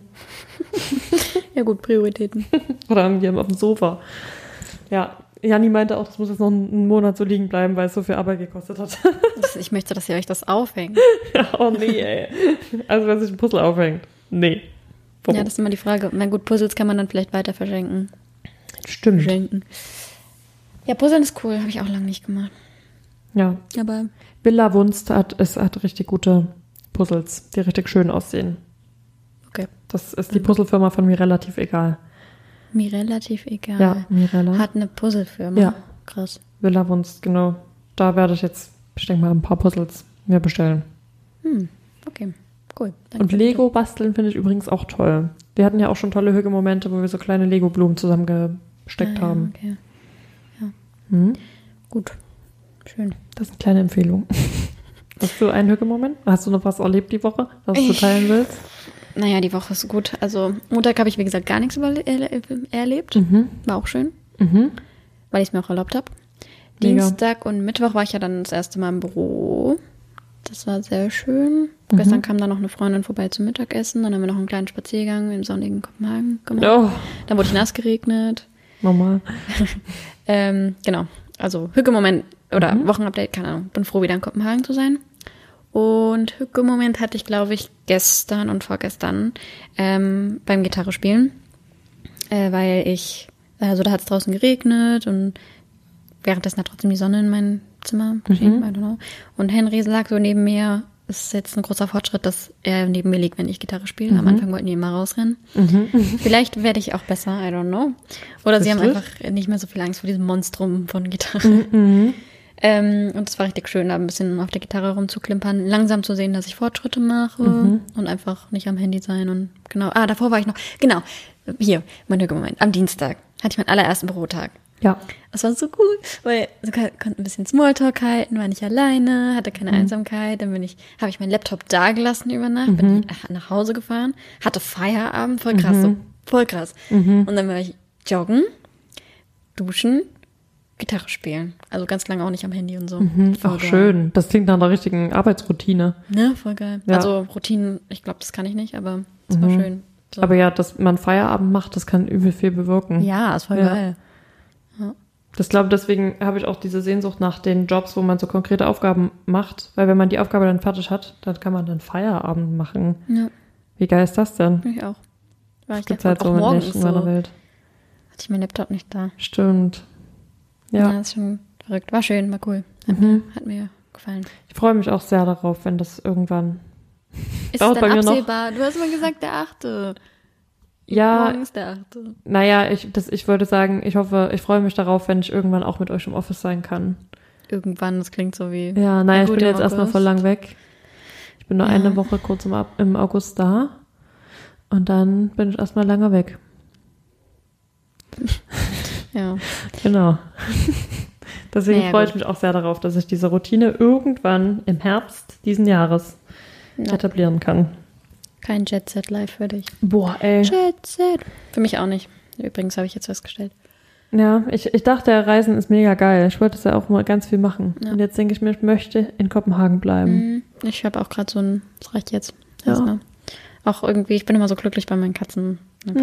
Ja gut, Prioritäten. Oder hier auf dem Sofa. Ja, Janni meinte auch, das muss jetzt noch einen Monat so liegen bleiben, weil es so viel Arbeit gekostet hat. Ich möchte, dass ihr euch das aufhängt. Oh nee, ey. Also wenn sich ein Puzzle aufhängt. Nee. Ja, das ist immer die Frage. Na gut, Puzzles kann man dann vielleicht weiter verschenken. Stimmt. Verschenken. Ja, Puzzeln ist cool. Habe ich auch lange nicht gemacht. Ja. Aber Villa Wunst hat richtig gute Puzzles, die richtig schön aussehen. Okay. Das ist die Puzzlefirma von mir relativ egal. Mir relativ egal. Ja, Mirella. Hat eine Puzzlefirma. Ja. Krass. Villa Wunst, genau. Da werde ich jetzt, ich denke mal, ein paar Puzzles mir bestellen. Okay. Cool. Danke. Und Lego basteln finde ich übrigens auch toll. Wir hatten ja auch schon tolle Hüge-Momente, wo wir so kleine Lego-Blumen zusammengesteckt haben. Okay. Ja. Gut. Schön. Das ist eine kleine Empfehlung. Hast du einen Hüge-Moment? Hast du noch was erlebt die Woche, was du teilen willst? Naja, die Woche ist gut. Also Montag habe ich, wie gesagt, gar nichts erlebt. War auch schön. Weil ich es mir auch erlaubt habe. Dienstag und Mittwoch war ich ja dann das erste Mal im Büro. Das war sehr schön. Gestern kam dann noch eine Freundin vorbei zum Mittagessen. Dann haben wir noch einen kleinen Spaziergang im sonnigen Kopenhagen gemacht. Oh. Dann wurde ich nass geregnet. Normal. Genau. Also Hüge-Moment oder Wochenupdate, keine Ahnung. Bin froh, wieder in Kopenhagen zu sein. Und Hüge-Moment hatte ich, glaube ich, gestern und vorgestern beim Gitarre spielen. Weil da hat es draußen geregnet und währenddessen hat trotzdem die Sonne in mein Zimmer geschienen, I don't know. Und Henry lag so neben mir. Es ist jetzt ein großer Fortschritt, dass er neben mir liegt, wenn ich Gitarre spiele. Am Anfang wollten die immer rausrennen. Vielleicht werde ich auch besser, I don't know. Oder sie haben einfach nicht mehr so viel Angst vor diesem Monstrum von Gitarre. Und es war richtig schön, da ein bisschen auf der Gitarre rumzuklimpern, langsam zu sehen, dass ich Fortschritte mache und einfach nicht am Handy sein. Und genau, davor war ich noch, hier, mein Hüge-Moment, am Dienstag hatte ich meinen allerersten Bürotag. Ja. Das war so cool, weil ich konnte ein bisschen Smalltalk halten, war nicht alleine, hatte keine Einsamkeit. Dann habe ich meinen Laptop da gelassen über Nacht, bin nach Hause gefahren, hatte Feierabend, voll krass, voll krass. Und dann war ich joggen, duschen, Gitarre spielen. Also ganz lange auch nicht am Handy und so. Ach, schön. Das klingt nach einer richtigen Arbeitsroutine. Ne, voll geil. Ja. Also Routinen, ich glaube, das kann ich nicht, aber es war schön. So. Aber ja, dass man Feierabend macht, das kann übel viel bewirken. Ja, ist voll geil. Ja. Das glaube, deswegen habe ich auch diese Sehnsucht nach den Jobs, wo man so konkrete Aufgaben macht. Weil wenn man die Aufgabe dann fertig hat, dann kann man dann Feierabend machen. Ja. Wie geil ist das denn? Ich auch. War ich gibt's halt so morgens in meiner Welt. Hatte ich meinen Laptop nicht da. Stimmt. Ja. Das ist schon verrückt. War schön, war cool. Hat mir gefallen. Ich freue mich auch sehr darauf, wenn das irgendwann ist dauert bei mir absehbar? Noch. Du hast mal gesagt, der 8. Ja. Morgen ist der 8. Naja, ich würde sagen, ich freue mich darauf, wenn ich irgendwann auch mit euch im Office sein kann. Irgendwann, das klingt so wie... Ja, naja, ich bin jetzt erstmal voll lang weg. Ich bin nur eine Woche kurz im August da und dann bin ich erstmal lange weg. Ja. Genau. Deswegen freue ich mich auch sehr darauf, dass ich diese Routine irgendwann im Herbst diesen Jahres etablieren kann. Kein Jet-Set-Life für dich. Boah, ey. Jet-Set. Für mich auch nicht. Übrigens habe ich jetzt festgestellt. Ja, ich dachte, Reisen ist mega geil. Ich wollte es ja auch mal ganz viel machen. Ja. Und jetzt denke ich mir, ich möchte in Kopenhagen bleiben. Ich habe auch gerade das reicht jetzt. Ja. Auch irgendwie, ich bin immer so glücklich bei meinen Katzen.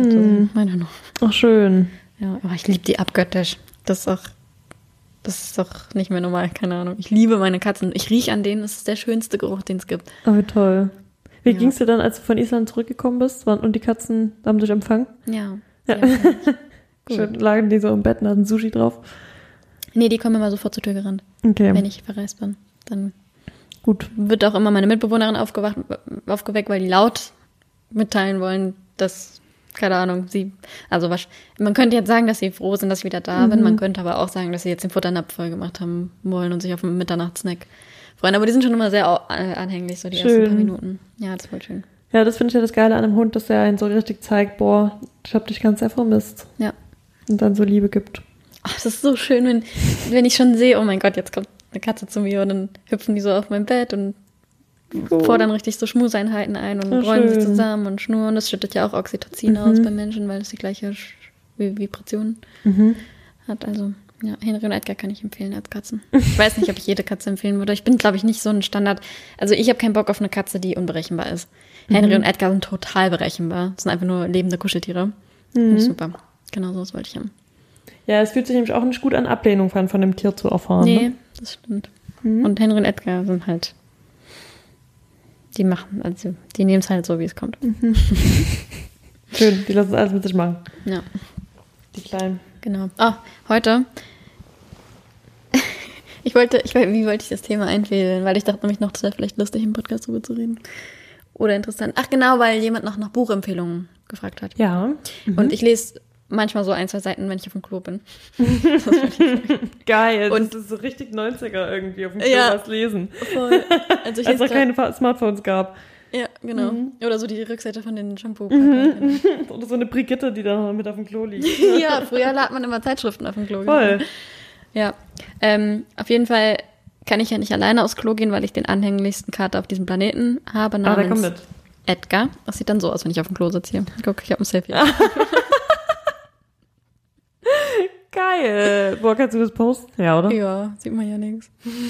Ach, schön. Ja, aber ich liebe die abgöttisch. Das ist doch nicht mehr normal, keine Ahnung. Ich liebe meine Katzen. Ich rieche an denen, das ist der schönste Geruch, den es gibt. Oh, wie toll. Wie ging's dir dann, als du von Island zurückgekommen bist? Und die Katzen haben dich empfangen? Ja. Schön, lagen die so im Bett und hatten Sushi drauf? Nee, die kommen immer sofort zur Tür gerannt, wenn ich verreist bin. Dann gut. Wird auch immer meine Mitbewohnerin aufgeweckt, weil die laut mitteilen wollen, dass, keine Ahnung, man könnte jetzt sagen, dass sie froh sind, dass ich wieder da bin. Man könnte aber auch sagen, dass sie jetzt den Futternapf voll gemacht haben wollen und sich auf einen Mitternachtssnack freuen. Aber die sind schon immer sehr anhänglich, so die ersten paar Minuten. Ja, das ist voll schön. Ja, das finde ich ja das Geile an einem Hund, dass er einen so richtig zeigt, boah, ich hab dich ganz sehr vermisst. Ja. Und dann so Liebe gibt. Ach, das ist so schön, wenn ich schon sehe, oh mein Gott, jetzt kommt eine Katze zu mir und dann hüpfen die so auf mein Bett und fordern richtig so Schmuseinheiten ein und rollen sich zusammen und schnurren. Das schüttet ja auch Oxytocin aus bei Menschen, weil es die gleiche Vibration hat. Also, ja, Henry und Edgar kann ich empfehlen als Katzen. Ich weiß nicht, ob ich jede Katze empfehlen würde. Ich bin, glaube ich, nicht so ein Standard. Also, ich habe keinen Bock auf eine Katze, die unberechenbar ist. Henry und Edgar sind total berechenbar. Das sind einfach nur lebende Kuscheltiere. Finde ich super. Genau so, das wollte ich haben. Ja, es fühlt sich nämlich auch nicht gut an, Ablehnung von dem Tier zu erfahren. Nee, ne? Das stimmt. Und Henry und Edgar sind halt, die nehmen es halt so, wie es kommt. Schön, die lassen es alles mit sich machen. Ja. Die Kleinen. Genau. Heute, wie wollte ich das Thema einfädeln? Weil ich dachte nämlich noch, das wäre vielleicht lustig, im Podcast drüber zu reden. Oder interessant. Ach genau, weil jemand nach Buchempfehlungen gefragt hat. Ja. Und ich lese manchmal so 1-2 Seiten, wenn ich auf dem Klo bin. Geil. Und das ist so richtig 90er irgendwie auf dem Klo was lesen. Voll. Also als es keine Smartphones gab. Ja, genau. Oder so die Rückseite von den Shampoo. Oder so eine Brigitte, die da mit auf dem Klo liegt. Ja, früher lag man immer Zeitschriften auf dem Klo. Voll. Ja. Auf jeden Fall kann ich ja nicht alleine aufs Klo gehen, weil ich den anhänglichsten Kater auf diesem Planeten habe, namens der kommt mit. Edgar. Das sieht dann so aus, wenn ich auf dem Klo sitze hier. Guck, ich habe ein Selfie. Geil. Boah, kannst du das posten? Ja, oder? Ja, sieht man ja nichts.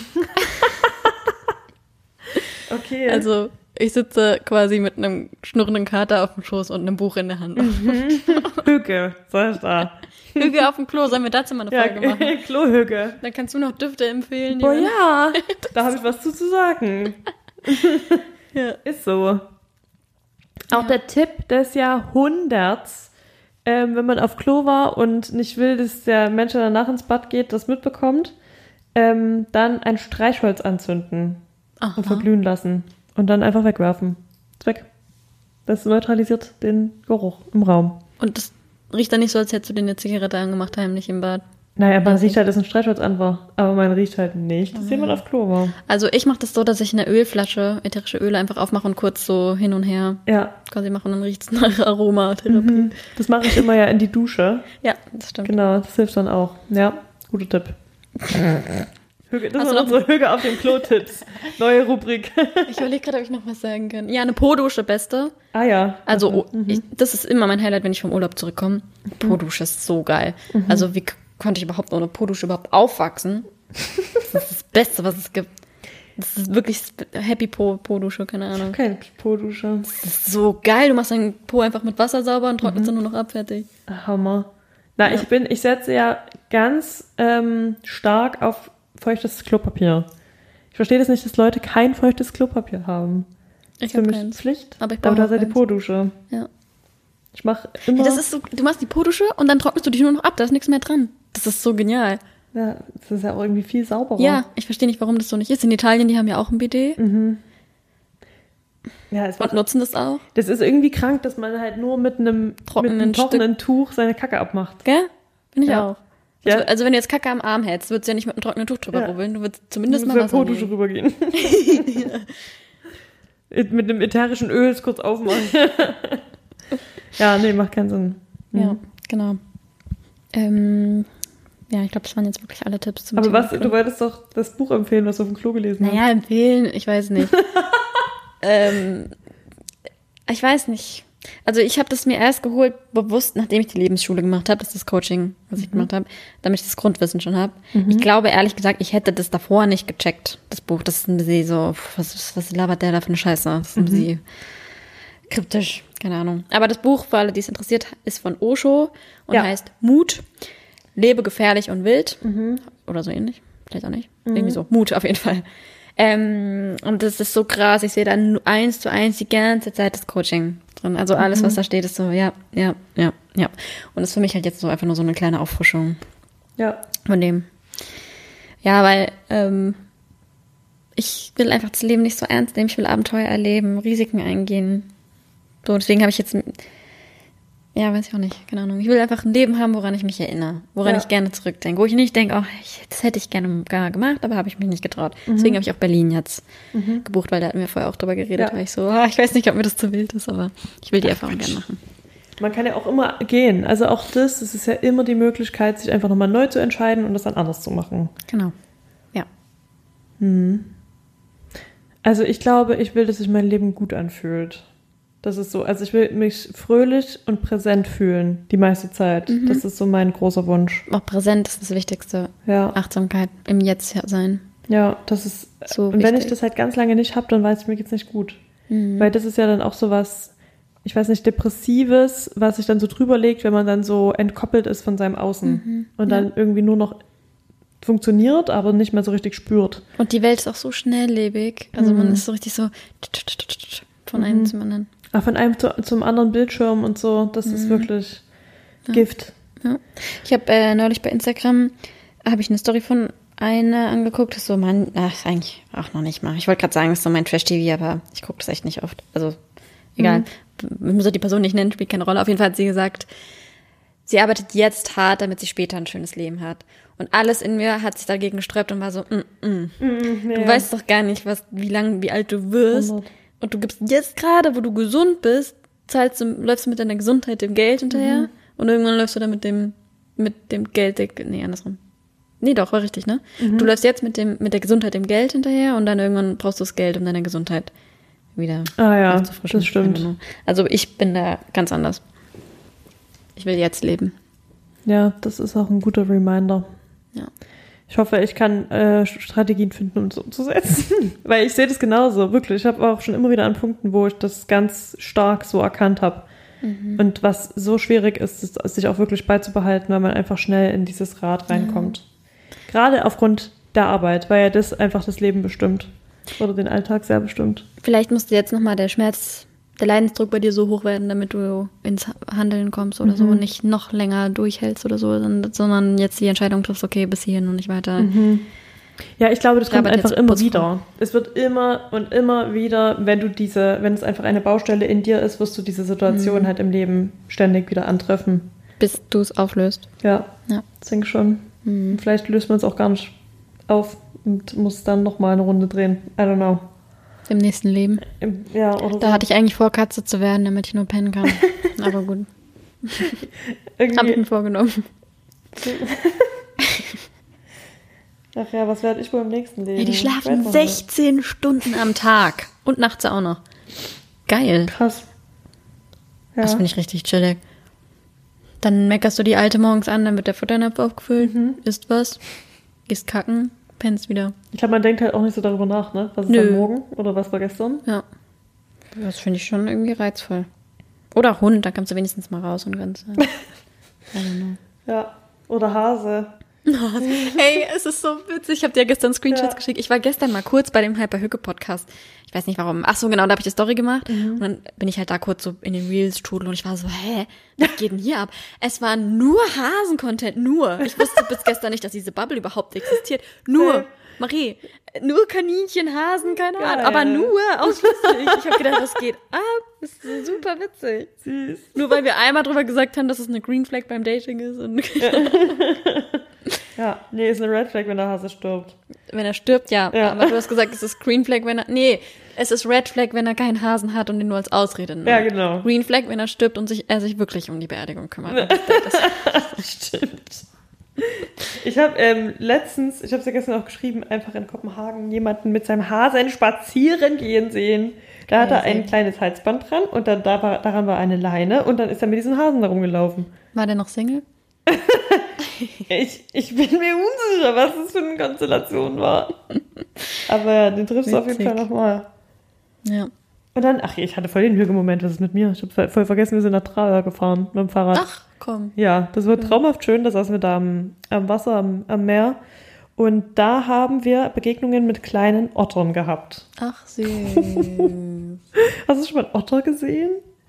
Okay. Also, ich sitze quasi mit einem schnurrenden Kater auf dem Schoß und einem Buch in der Hand. Hüge, so ist da. Hüge auf dem Klo, sollen wir dazu mal eine Folge machen? Klohüge. Dann kannst du noch Düfte empfehlen. Boah, ja, da habe ich was zu sagen. Ja. Ist so. Auch der Tipp des Jahrhunderts, wenn man auf Klo war und nicht will, dass der Mensch, der danach ins Bad geht, das mitbekommt, dann ein Streichholz anzünden und verglühen lassen und dann einfach wegwerfen. Ist weg. Das neutralisiert den Geruch im Raum. Und das riecht dann nicht so, als hättest du dir eine Zigarette angemacht, heimlich im Bad. Naja, man riecht halt, dass ein Streichholz an war. Aber man riecht halt nicht, dass jemand auf Klo war. Also ich mache das so, dass ich eine Ölflasche, ätherische Öle, einfach aufmache und kurz so hin und her quasi mache und dann riecht es nach Aromatherapie. Das mache ich immer in die Dusche. Ja, das stimmt. Genau, das hilft dann auch. Ja, guter Tipp. Das sind unsere Hüge auf dem Klo-Tipps. Neue Rubrik. Ich überlege gerade, ob ich noch was sagen kann. Ja, eine Po-Dusche, beste. Ah ja. Also das ist immer mein Highlight, wenn ich vom Urlaub zurückkomme. Po-Dusche ist so geil. Also wie konnte ich überhaupt ohne Po-Dusche überhaupt aufwachsen? Das ist das Beste, was es gibt. Das ist wirklich Happy Po-Dusche, keine Ahnung. Keine Po-Dusche. Das ist so geil. Du machst deinen Po einfach mit Wasser sauber und trocknest dann nur noch ab, fertig. Hammer. Na, ja. Ich setze ja ganz stark auf feuchtes Klopapier. Ich verstehe das nicht, dass Leute kein feuchtes Klopapier haben. Das ist für mich Pflicht. Aber da sei die Po-Dusche. Ja. Ich mache immer... Das ist so, du machst die Po-Dusche und dann trocknest du dich nur noch ab, da ist nichts mehr dran. Das ist so genial. Ja, das ist ja auch irgendwie viel sauberer. Ja, ich verstehe nicht, warum das so nicht ist. In Italien, die haben ja auch ein Bidet. Ja, und nutzen das auch. Das ist irgendwie krank, dass man halt nur mit einem trockenen Tuch seine Kacke abmacht. Gell? Bin ich auch. Ja. Also wenn du jetzt Kacke am Arm hättest, würdest du ja nicht mit einem trockenen Tuch drüber rubbeln. Du würdest zumindest mal Wasser Po-Dusche rübergehen. mit dem ätherischen Öl es kurz aufmachen. Ja, nee, macht keinen Sinn. Ja, genau. Ja, ich glaube, das waren jetzt wirklich alle Tipps zum Aber Thema was, Klo. du wolltest doch das Buch empfehlen, was du auf dem Klo gelesen hast. Naja, empfehlen, ich weiß nicht. Ich weiß nicht. Also ich habe das mir erst geholt, bewusst, nachdem ich die Lebensschule gemacht habe, das ist das Coaching, was ich gemacht habe, damit ich das Grundwissen schon habe. Ich glaube, ehrlich gesagt, ich hätte das davor nicht gecheckt, das Buch. Das ist ein bisschen so, was labert der da für eine Scheiße? Das ist ein bisschen kryptisch, keine Ahnung. Aber das Buch, für alle, die es interessiert, ist von Osho und heißt Mut, lebe gefährlich und wild. Oder so ähnlich, vielleicht auch nicht. Irgendwie so, Mut auf jeden Fall. Und das ist so krass, ich sehe da 1:1 die ganze Zeit das Coaching drin. Also alles, was da steht, ist so, ja. Und das ist für mich halt jetzt so einfach nur so eine kleine Auffrischung. Ja. Von dem. Ja, weil ich will einfach das Leben nicht so ernst nehmen. Ich will Abenteuer erleben, Risiken eingehen. So, deswegen habe ich jetzt, ja, weiß ich auch nicht, keine Ahnung. Ich will einfach ein Leben haben, woran ich mich erinnere, woran ich gerne zurückdenke, wo ich nicht denke, oh, das hätte ich gerne gemacht, aber habe ich mich nicht getraut. Deswegen habe ich auch Berlin jetzt gebucht, weil da hatten wir vorher auch drüber geredet, weil ich so, ich weiß nicht, ob mir das zu wild ist, aber ich will die Erfahrung gerne machen. Man kann ja auch immer gehen. Also auch das, es ist ja immer die Möglichkeit, sich einfach nochmal neu zu entscheiden und das dann anders zu machen. Genau, ja. Also ich glaube, ich will, dass sich mein Leben gut anfühlt. Das ist so, also ich will mich fröhlich und präsent fühlen, die meiste Zeit. Das ist so mein großer Wunsch. Auch präsent ist das Wichtigste. Ja. Achtsamkeit, im Jetzt sein. Ja, das ist So und wenn ich wichtig. das halt ganz lange nicht habe, dann weiß ich, mir geht's nicht gut. Weil das ist ja dann auch so was, ich weiß nicht, Depressives, was sich dann so drüber legt, wenn man dann so entkoppelt ist von seinem Außen und dann irgendwie nur noch funktioniert, aber nicht mehr so richtig spürt. Und die Welt ist auch so schnelllebig. Also man ist so richtig so von einem zum anderen. Von einem zum anderen Bildschirm und so, das ist wirklich Gift. Ja. Ich habe neulich bei Instagram, habe ich eine Story von einer angeguckt, das ist so ist eigentlich auch noch nicht mal. Ich wollte gerade sagen, das ist so mein Trash-TV, aber ich gucke das echt nicht oft. Also egal, wir müssen die Person nicht nennen, spielt keine Rolle. Auf jeden Fall hat sie gesagt, sie arbeitet jetzt hart, damit sie später ein schönes Leben hat. Und alles in mir hat sich dagegen gesträubt und war so, Du weißt doch gar nicht, wie alt du wirst. 100. Und du gibst jetzt gerade, wo du gesund bist, läufst du mit deiner Gesundheit dem Geld hinterher und irgendwann läufst du dann mit dem Geld, andersrum. Nee, doch, war richtig, ne? Du läufst jetzt mit der Gesundheit dem Geld hinterher und dann irgendwann brauchst du das Geld, um deine Gesundheit wieder aufzufrischen. Das stimmt. Also ich bin da ganz anders. Ich will jetzt leben. Ja, das ist auch ein guter Reminder. Ja. Ich hoffe, ich kann Strategien finden, um es umzusetzen. Weil ich sehe das genauso, wirklich. Ich habe auch schon immer wieder an Punkten, wo ich das ganz stark so erkannt habe. Und was so schwierig ist, sich auch wirklich beizubehalten, weil man einfach schnell in dieses Rad reinkommt. Gerade aufgrund der Arbeit, weil ja das einfach das Leben bestimmt. Oder den Alltag sehr bestimmt. Vielleicht musste jetzt nochmal der Leidensdruck bei dir so hoch werden, damit du ins Handeln kommst oder so und nicht noch länger durchhältst oder so, sondern jetzt die Entscheidung triffst, okay, bis hierhin und nicht weiter. Ja, ich glaube, das kommt aber einfach jetzt immer kurz wieder. Es wird immer und immer wieder, wenn es einfach eine Baustelle in dir ist, wirst du diese Situation halt im Leben ständig wieder antreffen. Bis du es auflöst. Ja, Ja. das denke ich schon. Und vielleicht löst man es auch gar nicht auf und muss dann nochmal eine Runde drehen. I don't know. Im nächsten Leben. Ja, oder Da hatte ich eigentlich vor, Katze zu werden, damit ich nur pennen kann. Aber gut. Hab ich mir vorgenommen. Ach ja, was werde ich wohl im nächsten Leben? Ey, die Ich schlafen weiß noch 16 Stunden am Tag. Und nachts auch noch. Geil. nicht. Krass. Ja. Das finde ich richtig chillig. Dann meckerst du die Alte morgens an, dann wird der Futternapf aufgefüllt, isst was, gehst kacken, pennst wieder. Ich glaube, man denkt halt auch nicht so darüber nach, ne? Was ist dann morgen oder was war gestern? Ja. Das finde ich schon irgendwie reizvoll. Oder Hund, da kannst du wenigstens mal raus und ganz. I don't know. Ja. Oder Hase. Ey, es ist so witzig. Ich habe dir gestern Screenshots geschickt. Ich war gestern mal kurz bei dem Hyper-Hücke-Podcast. Ich weiß nicht warum. Ach so, genau, da habe ich die Story gemacht. Und dann bin ich halt da kurz so in den Reels-Strudel und ich war so, was geht denn hier ab? Es war nur Hasen-Content, nur. Ich wusste bis gestern nicht, dass diese Bubble überhaupt existiert. Nur. Marie, nur Kaninchen, Hasen, keine Ahnung. Aber nur, ausschließlich. Ich habe gedacht, was geht ab? Das ist super witzig. Süß. Nur weil wir einmal drüber gesagt haben, dass es eine Green Flag beim Dating ist. Und Ja, nee, ist eine Red Flag, wenn der Hase stirbt. Wenn er stirbt, ja. Aber du hast gesagt, es ist Green Flag, wenn er... Nee, es ist Red Flag, wenn er keinen Hasen hat und ihn nur als Ausrede nimmt. Ja, genau. Green Flag, wenn er stirbt und er sich wirklich um die Beerdigung kümmert. Stimmt. Ich habe letztens, ich habe es ja gestern auch geschrieben, einfach in Kopenhagen jemanden mit seinem Hasen spazieren gehen sehen. Da hat er ein kleines Halsband dran und dann daran war eine Leine und dann ist er mit diesem Hasen da rumgelaufen. War der noch Single? Ich bin mir unsicher, was das für eine Konstellation war. Aber den triffst du auf jeden Fall nochmal. Ja. Und dann, ich hatte voll den Hügelmoment, was ist mit mir? Ich habe voll vergessen, wir sind nach Trauer gefahren mit dem Fahrrad. Ach, komm. Ja, das war traumhaft schön, da saßen wir da am Wasser, am Meer. Und da haben wir Begegnungen mit kleinen Ottern gehabt. Ach, süß. Hast du schon mal einen Otter gesehen?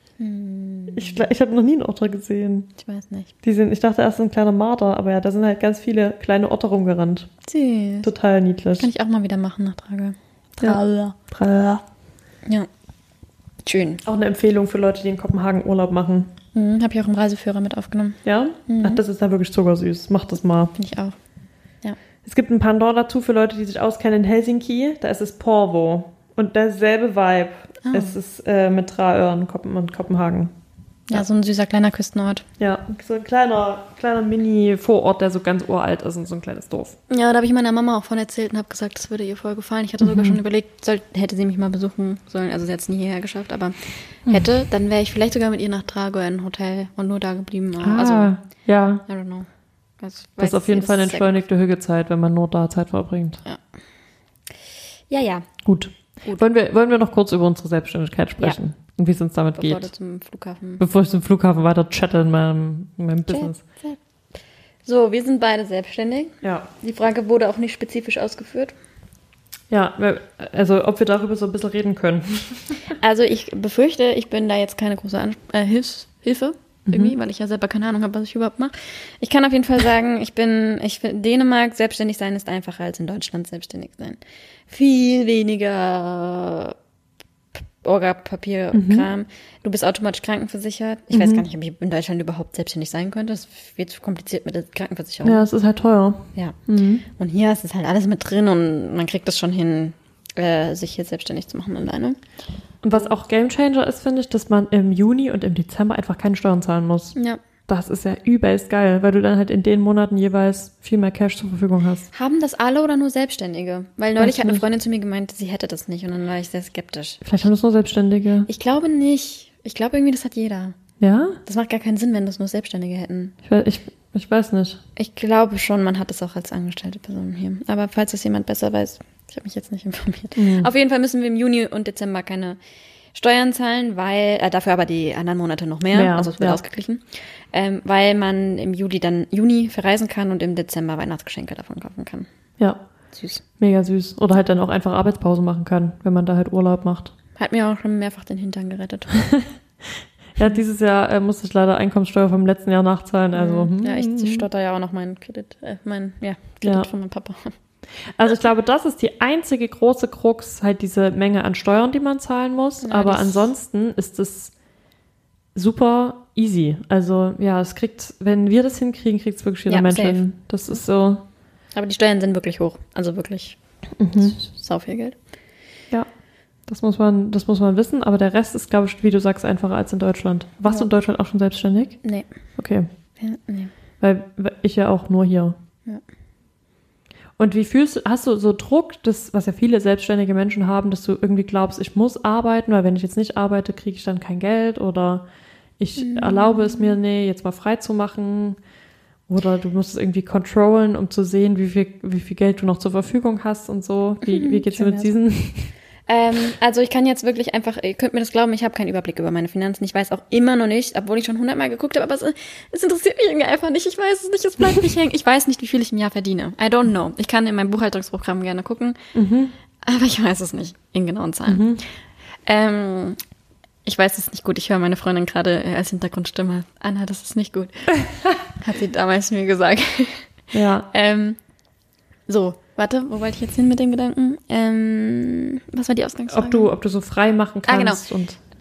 Ich habe noch nie einen Otter gesehen. Ich weiß nicht. Ich dachte erst ein kleiner Marder, aber ja, da sind halt ganz viele kleine Otter rumgerannt. Süß. Total niedlich. Kann ich auch mal wieder machen nach Trage. Ja. Ja. Schön. Auch eine Empfehlung für Leute, die in Kopenhagen Urlaub machen. Habe ich auch einen Reiseführer mit aufgenommen. Ja? Ach, das ist da wirklich zuckersüß. Mach das mal. Finde ich auch. Ja. Es gibt ein Pendant dazu für Leute, die sich auskennen in Helsinki. Da ist es Porvoo. Und derselbe Vibe. Es ist mit Traøren und Kopenhagen. Ja, so ein süßer kleiner Küstenort. Ja, so ein kleiner Mini-Vorort, der so ganz uralt ist und so ein kleines Dorf. Ja, da habe ich meiner Mama auch von erzählt und habe gesagt, das würde ihr voll gefallen. Ich hatte sogar schon überlegt, hätte sie mich mal besuchen sollen. Also sie hat es nie hierher geschafft, aber hätte, dann wäre ich vielleicht sogar mit ihr nach Trago in ein Hotel und nur da geblieben. Also, ja. I don't know. Das ist auf jeden Fall eine entschleunigte Hügelzeit, wenn man nur da Zeit verbringt. Ja. Gut. Wollen wir noch kurz über unsere Selbstständigkeit sprechen? Ja. Und wie es uns damit geht. Bevor ich zum Flughafen weiter chatte in meinem Business. So, wir sind beide selbstständig. Ja. Die Frage wurde auch nicht spezifisch ausgeführt. Ja, also ob wir darüber so ein bisschen reden können. Also ich befürchte, ich bin da jetzt keine große Hilfe irgendwie, weil ich ja selber keine Ahnung habe, was ich überhaupt mache. Ich kann auf jeden Fall sagen, ich finde, Dänemark selbstständig sein ist einfacher als in Deutschland selbstständig sein. Viel weniger Orga-Papier, Kram. Du bist automatisch krankenversichert. Ich weiß gar nicht, ob ich in Deutschland überhaupt selbstständig sein könnte. Das wird zu kompliziert mit der Krankenversicherung. Ja, es ist halt teuer. Ja. Und hier ist es halt alles mit drin und man kriegt es schon hin, sich hier selbstständig zu machen alleine. Und was auch Gamechanger ist, finde ich, dass man im Juni und im Dezember einfach keine Steuern zahlen muss. Ja. Das ist ja übelst geil, weil du dann halt in den Monaten jeweils viel mehr Cash zur Verfügung hast. Haben das alle oder nur Selbstständige? Weil neulich hat eine Freundin zu mir gemeint, sie hätte das nicht und dann war ich sehr skeptisch. Vielleicht haben das nur Selbstständige. Ich glaube nicht. Ich glaube irgendwie, das hat jeder. Ja? Das macht gar keinen Sinn, wenn das nur Selbstständige hätten. Ich weiß nicht. Ich glaube schon, man hat das auch als angestellte Person hier. Aber falls das jemand besser weiß, ich habe mich jetzt nicht informiert. Auf jeden Fall müssen wir im Juni und Dezember keine Steuern zahlen, weil dafür aber die anderen Monate noch mehr. Also es wird ausgeglichen. Weil man im Juni verreisen kann und im Dezember Weihnachtsgeschenke davon kaufen kann. Ja. Süß. Mega süß. Oder halt dann auch einfach Arbeitspause machen kann, wenn man da halt Urlaub macht. Hat mir auch schon mehrfach den Hintern gerettet. Ja, dieses Jahr musste ich leider Einkommenssteuer vom letzten Jahr nachzahlen. Also, ja, ich stotter ja auch noch meinen Kredit von meinem Papa. Also ich glaube, das ist die einzige große Krux, halt diese Menge an Steuern, die man zahlen muss. Ja, aber ansonsten ist es super easy. Also ja, wenn wir das hinkriegen, kriegt es wirklich jeder Mensch hin. Das ist so. Aber die Steuern sind wirklich hoch. Also wirklich sau viel Geld. Ja, das muss man wissen. Aber der Rest ist, glaube ich, wie du sagst, einfacher als in Deutschland. Warst du in Deutschland auch schon selbstständig? Nee. Okay. Ja, nee. Weil ich ja auch nur hier. Ja. Und hast du so Druck, was ja viele selbstständige Menschen haben, dass du irgendwie glaubst, ich muss arbeiten, weil wenn ich jetzt nicht arbeite, kriege ich dann kein Geld oder ich erlaube es mir, jetzt mal frei zu machen oder du musst es irgendwie controllen, um zu sehen, wie viel Geld du noch zur Verfügung hast und so. Wie geht's dir mit diesen? Also ich kann jetzt wirklich einfach, ihr könnt mir das glauben, ich habe keinen Überblick über meine Finanzen. Ich weiß auch immer noch nicht, obwohl ich schon 100-mal geguckt habe, aber es interessiert mich irgendwie einfach nicht. Ich weiß es nicht, es bleibt nicht hängen. Ich weiß nicht, wie viel ich im Jahr verdiene. I don't know. Ich kann in meinem Buchhaltungsprogramm gerne gucken, aber ich weiß es nicht in genauen Zahlen. Ich weiß es nicht gut. Ich höre meine Freundin gerade als Hintergrundstimme. Anna, das ist nicht gut. Hat sie damals mir gesagt. Ja. So, warte, wo wollte ich jetzt hin mit dem Gedanken? Was war die Ausgangsfrage? Ob du so frei machen kannst. Genau. Und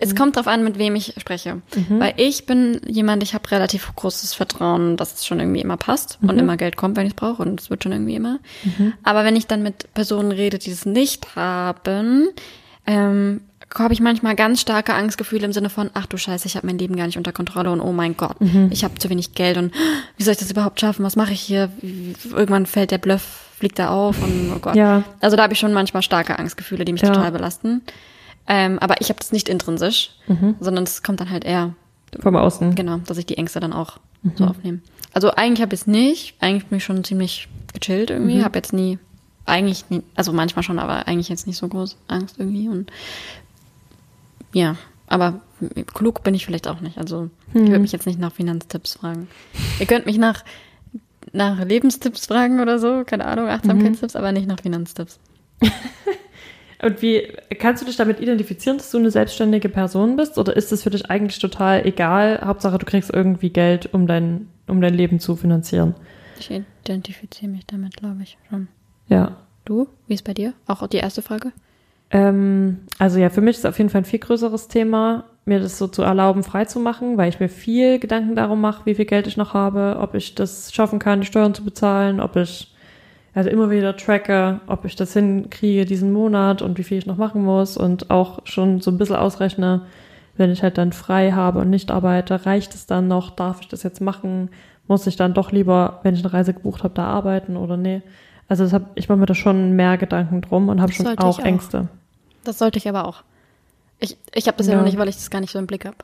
Es kommt drauf an, mit wem ich spreche. Weil ich bin jemand, ich habe relativ großes Vertrauen, dass es schon irgendwie immer passt und immer Geld kommt, wenn ich es brauche und es wird schon irgendwie immer. Aber wenn ich dann mit Personen rede, die es nicht haben, habe ich manchmal ganz starke Angstgefühle im Sinne von, ach du Scheiße, ich habe mein Leben gar nicht unter Kontrolle und oh mein Gott, ich habe zu wenig Geld und wie soll ich das überhaupt schaffen? Was mache ich hier? Irgendwann fällt der Bluff, fliegt da auf und oh Gott. Ja. Also da habe ich schon manchmal starke Angstgefühle, die mich total belasten. Aber ich habe das nicht intrinsisch, sondern es kommt dann halt eher vom Außen. Genau, dass ich die Ängste dann auch so aufnehme. Also eigentlich habe ich es nicht. Eigentlich bin ich schon ziemlich gechillt irgendwie. Habe jetzt nie, also manchmal schon, aber eigentlich jetzt nicht so groß Angst irgendwie. Und ja, aber klug bin ich vielleicht auch nicht. Also ich würde mich jetzt nicht nach Finanztipps fragen. Ihr könnt mich nach Lebenstipps fragen oder so, keine Ahnung, Achtsamkeitstipps, aber nicht nach Finanztipps. Und wie kannst du dich damit identifizieren, dass du eine selbstständige Person bist? Oder ist es für dich eigentlich total egal? Hauptsache, du kriegst irgendwie Geld, um dein Leben zu finanzieren. Ich identifiziere mich damit, glaube ich, schon. Ja. Du? Wie ist bei dir? Auch die erste Frage? Also ja, für mich ist es auf jeden Fall ein viel größeres Thema, mir das so zu erlauben, frei zu machen, weil ich mir viel Gedanken darum mache, wie viel Geld ich noch habe, ob ich das schaffen kann, die Steuern zu bezahlen, ob ich also immer wieder tracke, ob ich das hinkriege diesen Monat und wie viel ich noch machen muss und auch schon so ein bisschen ausrechne, wenn ich halt dann frei habe und nicht arbeite, reicht es dann noch, darf ich das jetzt machen, muss ich dann doch lieber, wenn ich eine Reise gebucht habe, da arbeiten oder nee. Also ich mache mir da schon mehr Gedanken drum und habe schon auch Ängste. Das sollte ich aber auch. Ich habe das ja noch nicht, weil ich das gar nicht so im Blick habe.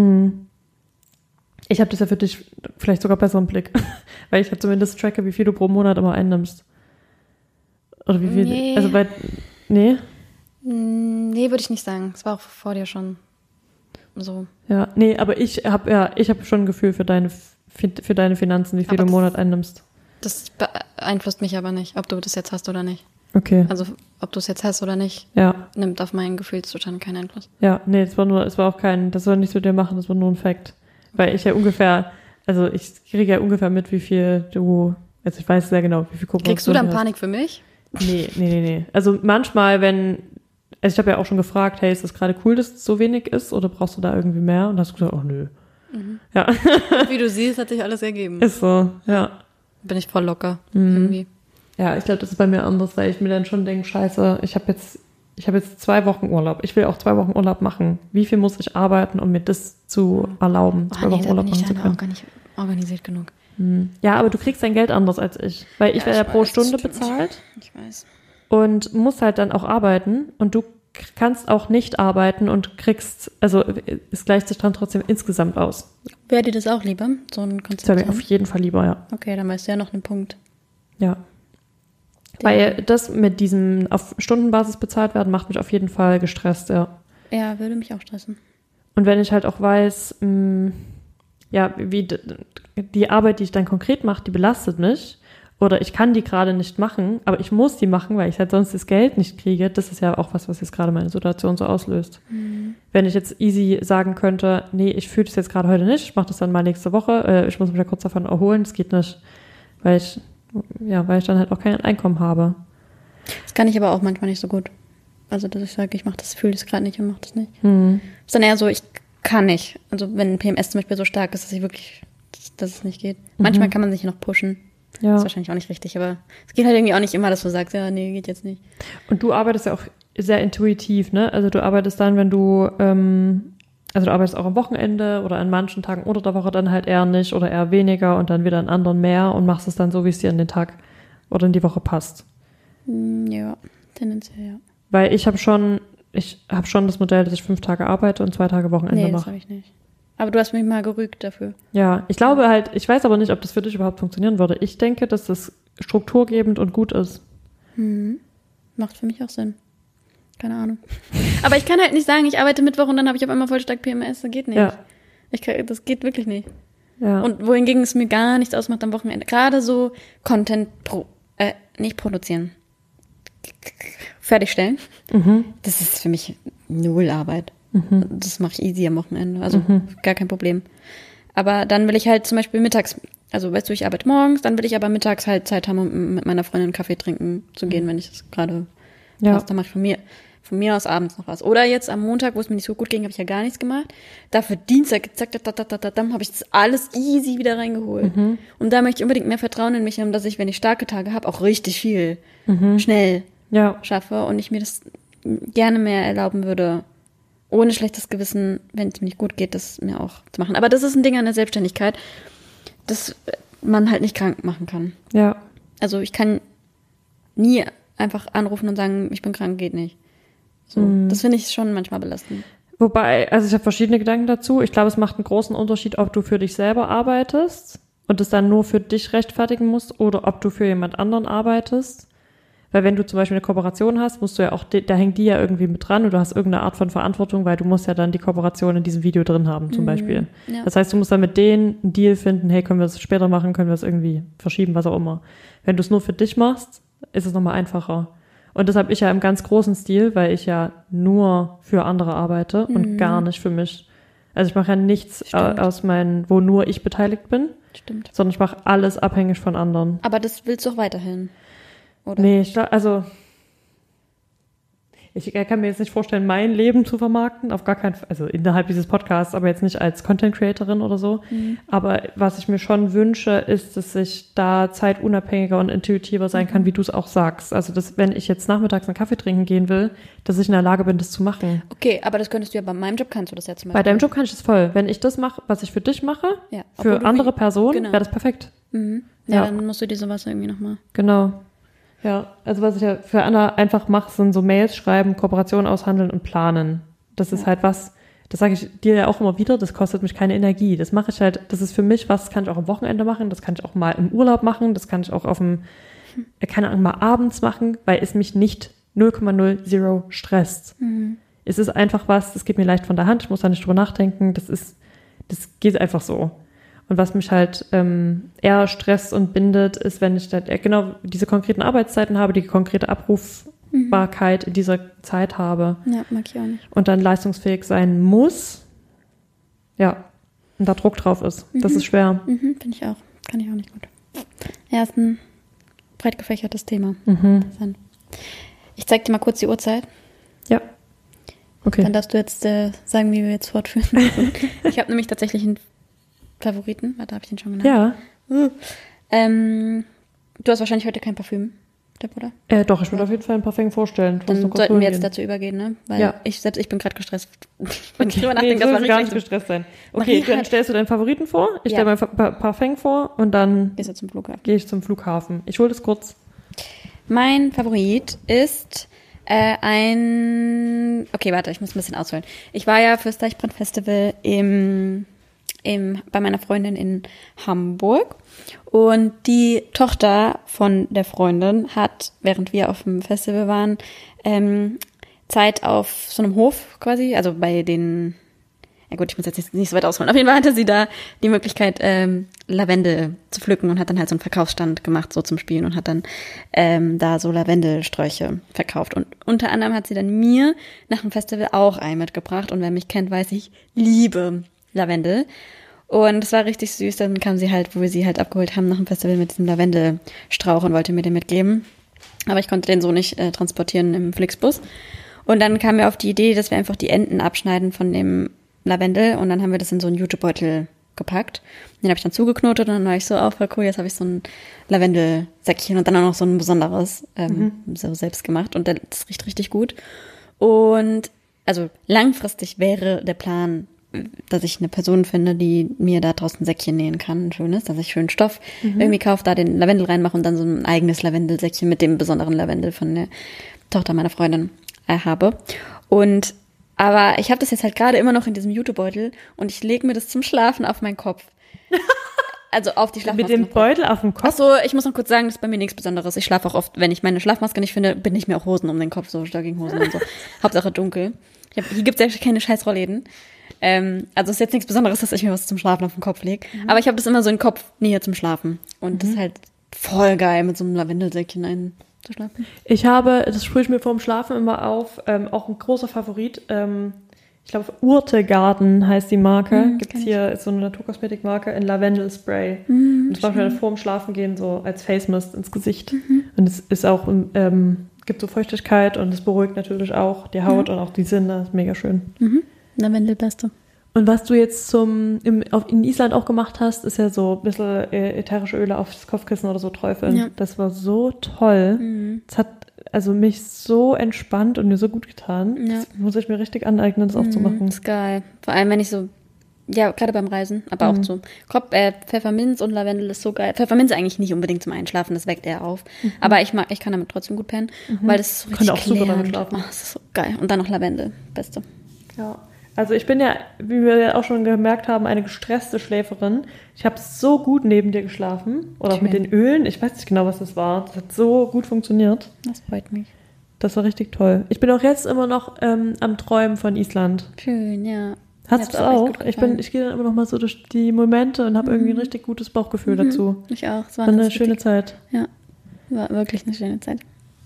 Ich habe das ja für dich vielleicht sogar besser im Blick, weil ich halt zumindest tracke, wie viel du pro Monat immer einnimmst. Oder wie viel? Nee. Also nee? Nee, würde ich nicht sagen. Das war auch vor dir schon so. Ja, nee, aber ich habe schon ein Gefühl für deine Finanzen, wie viel du im Monat einnimmst. Das beeinflusst mich aber nicht, ob du das jetzt hast oder nicht. Okay. Also, ob du es jetzt hast oder nicht, nimmt auf meinen Gefühlszustand keinen Einfluss. Ja, nee, das soll nichts mit dir machen, das war nur ein Fakt. Weil ich kriege ja ungefähr mit, wie viel also ich weiß sehr genau, wie viel Kooperation. Kriegst du dann Panik für mich? Nee. Also manchmal, ich habe ja auch schon gefragt, hey, ist das gerade cool, dass es so wenig ist oder brauchst du da irgendwie mehr? Und hast du gesagt, oh nö. Ja. Wie du siehst, hat sich alles ergeben. Ist so, ja. Bin ich voll locker irgendwie. Ja, ich glaube, das ist bei mir anders, weil ich mir dann schon denke, scheiße, ich habe jetzt 2 Wochen Urlaub. Ich will auch 2 Wochen Urlaub machen. Wie viel muss ich arbeiten, um mir das zu erlauben, 2 Wochen Urlaub machen zu können? Auch gar nicht organisiert genug. Ja, aber du kriegst dein Geld anders als ich. Weil ich werde ja pro Stunde bezahlt. Ich weiß. Und musst halt dann auch arbeiten. Und du kannst auch nicht arbeiten und es gleicht sich dann trotzdem insgesamt aus. Wäre dir das auch lieber, so ein Konzept? Das wäre mir auf jeden Fall lieber, ja. Okay, dann weißt du ja noch einen Punkt. Ja. Weil das mit diesem auf Stundenbasis bezahlt werden, macht mich auf jeden Fall gestresst, ja. Ja, würde mich auch stressen. Und wenn ich halt auch weiß, wie die Arbeit, die ich dann konkret mache, die belastet mich oder ich kann die gerade nicht machen, aber ich muss die machen, weil ich halt sonst das Geld nicht kriege, das ist ja auch was jetzt gerade meine Situation so auslöst. Wenn ich jetzt easy sagen könnte, nee, ich fühle das jetzt gerade heute nicht, ich mache das dann mal nächste Woche, ich muss mich ja kurz davon erholen, das geht nicht, weil ich dann halt auch kein Einkommen habe. Das kann ich aber auch manchmal nicht so gut. Also, dass ich sage, fühle das gerade nicht und mache das nicht. Ist dann eher so, ich kann nicht. Also, wenn PMS zum Beispiel so stark ist, dass es nicht geht. Manchmal kann man sich noch pushen. Ja. Ist wahrscheinlich auch nicht richtig, aber es geht halt irgendwie auch nicht immer, dass du sagst, ja, nee, geht jetzt nicht. Und du arbeitest ja auch sehr intuitiv, ne? Also, du arbeitest dann, wenn du du arbeitest auch am Wochenende oder an manchen Tagen unter der Woche dann halt eher nicht oder eher weniger und dann wieder an anderen mehr und machst es dann so, wie es dir in den Tag oder in die Woche passt. Ja, tendenziell, ja. Weil ich habe schon das Modell, dass ich 5 Tage arbeite und 2 Tage Wochenende mache. Nee, das habe ich nicht. Aber du hast mich mal gerügt dafür. Ja, ich glaube halt, ich weiß aber nicht, ob das für dich überhaupt funktionieren würde. Ich denke, dass das strukturgebend und gut ist. Macht für mich auch Sinn. Keine Ahnung. Aber ich kann halt nicht sagen, ich arbeite Mittwoch und dann habe ich auf einmal voll stark PMS. Das geht nicht. Ja. Das geht wirklich nicht. Ja. Und wohingegen es mir gar nichts ausmacht am Wochenende. Gerade so Content nicht produzieren. Fertigstellen. Das ist für mich null Arbeit. Das mache ich easy am Wochenende. Also gar kein Problem. Aber dann will ich halt zum Beispiel mittags, also weißt du, ich arbeite morgens, dann will ich aber mittags halt Zeit haben, um mit meiner Freundin Kaffee trinken zu gehen, wenn ich das gerade passt. Dann mache ich Von mir aus abends noch was. Oder jetzt am Montag, wo es mir nicht so gut ging, habe ich ja gar nichts gemacht. Dafür Dienstag, zack, habe ich das alles easy wieder reingeholt. Und da möchte ich unbedingt mehr Vertrauen in mich haben, dass ich, wenn ich starke Tage habe, auch richtig viel schnell schaffe und ich mir das gerne mehr erlauben würde, ohne schlechtes Gewissen, wenn es mir nicht gut geht, das mir auch zu machen. Aber das ist ein Ding an der Selbstständigkeit, das man halt nicht krank machen kann. Ja. Also ich kann nie einfach anrufen und sagen, ich bin krank, geht nicht. So, das finde ich schon manchmal belastend. Wobei, also ich habe verschiedene Gedanken dazu. Ich glaube, es macht einen großen Unterschied, ob du für dich selber arbeitest und es dann nur für dich rechtfertigen musst oder ob du für jemand anderen arbeitest. Weil wenn du zum Beispiel eine Kooperation hast, musst du ja auch, da hängt die ja irgendwie mit dran und du hast irgendeine Art von Verantwortung, weil du musst ja dann die Kooperation in diesem Video drin haben zum Beispiel. Ja. Das heißt, du musst dann mit denen einen Deal finden, hey, können wir es später machen, können wir es irgendwie verschieben, was auch immer. Wenn du es nur für dich machst, ist es nochmal einfacher. Und das habe ich ja im ganz großen Stil, weil ich ja nur für andere arbeite und gar nicht für mich. Also ich mache ja nichts wo nur ich beteiligt bin, sondern ich mache alles abhängig von anderen. Aber das willst du auch weiterhin, oder? Nee, ich kann mir jetzt nicht vorstellen, mein Leben zu vermarkten, auf gar keinen Fall, also innerhalb dieses Podcasts, aber jetzt nicht als Content Creatorin oder so. Aber was ich mir schon wünsche, ist, dass ich da zeitunabhängiger und intuitiver sein kann, wie du es auch sagst. Also, dass, wenn ich jetzt nachmittags einen Kaffee trinken gehen will, dass ich in der Lage bin, das zu machen. Okay, aber das könntest du ja bei meinem Job, kannst du das ja zum Beispiel. Bei deinem Job kann ich das voll. Wenn ich das mache, was ich für dich mache, für andere Personen, wäre das perfekt. Ja, dann musst du dir sowas irgendwie nochmal. Genau. Ja, also was ich ja für Anna einfach mache, sind so Mails schreiben, Kooperationen aushandeln und planen. Das ist halt was, das sage ich dir ja auch immer wieder, das kostet mich keine Energie. Das mache ich halt, das ist für mich was, das kann ich auch am Wochenende machen, das kann ich auch mal im Urlaub machen, das kann ich auch keine Ahnung, mal abends machen, weil es mich nicht 0,00 stresst. Es ist einfach was, das geht mir leicht von der Hand, ich muss da nicht drüber nachdenken, das geht einfach so. Und was mich halt eher stresst und bindet, ist, wenn ich dann genau diese konkreten Arbeitszeiten habe, die konkrete Abrufbarkeit in dieser Zeit habe. Ja, mag ich auch nicht. Und dann leistungsfähig sein muss. Ja, und da Druck drauf ist. Das ist schwer. Finde ich auch. Kann ich auch nicht gut. Ja, ist ein breit gefächertes Thema. Ich zeig dir mal kurz die Uhrzeit. Ja. Okay. Dann darfst du jetzt sagen, wie wir jetzt fortführen. Ich habe nämlich tatsächlich einen Favoriten. Warte, habe ich den schon genannt? Ja. Du hast wahrscheinlich heute kein Parfüm, oder? Doch, ich würde auf jeden Fall ein Parfüm vorstellen. Dann sollten wir jetzt dazu übergehen, ne? Weil ich bin gerade gestresst. Wenn ich drüber nachdenke, das war gar nicht gestresst sein. Okay, dann stellst du deinen Favoriten vor, ich stelle mein Parfüm vor und dann gehe ich zum Flughafen. Ich hole das kurz. Mein Favorit ist okay, warte, ich muss ein bisschen ausholen. Ich war ja fürs Deichbrand-Festival bei meiner Freundin in Hamburg und die Tochter von der Freundin hat, während wir auf dem Festival waren, Zeit auf so einem Hof quasi, also bei den, ja gut, ich muss jetzt nicht so weit ausholen, auf jeden Fall hatte sie da die Möglichkeit, Lavendel zu pflücken und hat dann halt so einen Verkaufsstand gemacht, so zum Spielen und hat dann da so Lavendelsträuche verkauft und unter anderem hat sie dann mir nach dem Festival auch einen mitgebracht und wer mich kennt, weiß, ich liebe Lavendel. Und es war richtig süß. Dann kam sie halt, wo wir sie halt abgeholt haben nach dem Festival mit diesem Lavendelstrauch und wollte mir den mitgeben. Aber ich konnte den so nicht transportieren im Flixbus. Und dann kam mir auf die Idee, dass wir einfach die Enden abschneiden von dem Lavendel und dann haben wir das in so einen Jutebeutel gepackt. Den habe ich dann zugeknotet und dann war ich so, voll cool, jetzt habe ich so ein Lavendelsäckchen und dann auch noch so ein besonderes, so selbst gemacht und das riecht richtig gut. Und also langfristig wäre der Plan, dass ich eine Person finde, die mir da draußen ein Säckchen nähen kann, ein schönes, dass ich schönen Stoff irgendwie kaufe, da den Lavendel reinmache und dann so ein eigenes Lavendelsäckchen mit dem besonderen Lavendel von der Tochter meiner Freundin habe. Aber ich habe das jetzt halt gerade immer noch in diesem Jutebeutel und ich lege mir das zum Schlafen auf meinen Kopf. Also auf die Schlafmaske. Mit dem Beutel auf dem Kopf? Achso, ich muss noch kurz sagen, das ist bei mir nichts Besonderes. Ich schlafe auch oft, wenn ich meine Schlafmaske nicht finde, bin ich mir auch Hosen um den Kopf, so Jogginghosen und so. Hauptsache dunkel. Hier gibt's ja keine scheiß Rollläden. Also ist jetzt nichts Besonderes, dass ich mir was zum Schlafen auf den Kopf lege. Aber ich habe das immer so in Kopfnähe zum Schlafen. Und das ist halt voll geil, mit so einem Lavendelsäckchen einzuschlafen. Das sprühe ich mir vorm Schlafen immer auf, auch ein großer Favorit. Ich glaube, Urtegarten heißt die Marke. Gibt's hier, ist so eine Naturkosmetikmarke in Lavendelspray. Und das mache ich mir vor dem Schlafen gehen so als Face Mist ins Gesicht. Und es ist auch gibt so Feuchtigkeit und es beruhigt natürlich auch die Haut und auch die Sinne. Das ist mega schön. Lavendel beste. Und was du jetzt in Island auch gemacht hast, ist ja so ein bisschen ätherische Öle aufs Kopfkissen oder so träufeln. Ja. Das war so toll. Es hat also mich so entspannt und mir so gut getan. Ja. Das muss ich mir richtig aneignen, das auch zu machen. Das ist geil. Vor allem, wenn ich so, ja, gerade beim Reisen, aber auch so. Pfefferminz und Lavendel ist so geil. Pfefferminz eigentlich nicht unbedingt zum Einschlafen, das weckt eher auf. Aber ich kann damit trotzdem gut pennen, weil das ist so richtig auch super damit schlafen. Oh, das ist so geil. Und dann noch Lavendel, beste. Ja. Also ich bin ja, wie wir ja auch schon gemerkt haben, eine gestresste Schläferin. Ich habe so gut neben dir geschlafen. Oder auch mit den Ölen. Ich weiß nicht genau, was das war. Das hat so gut funktioniert. Das freut mich. Das war richtig toll. Ich bin auch jetzt immer noch am Träumen von Island. Schön, ja. Hast du es auch? Ich gehe dann immer noch mal so durch die Momente und habe irgendwie ein richtig gutes Bauchgefühl dazu. Ich auch. Es war eine schöne Zeit. Ja, war wirklich eine schöne Zeit.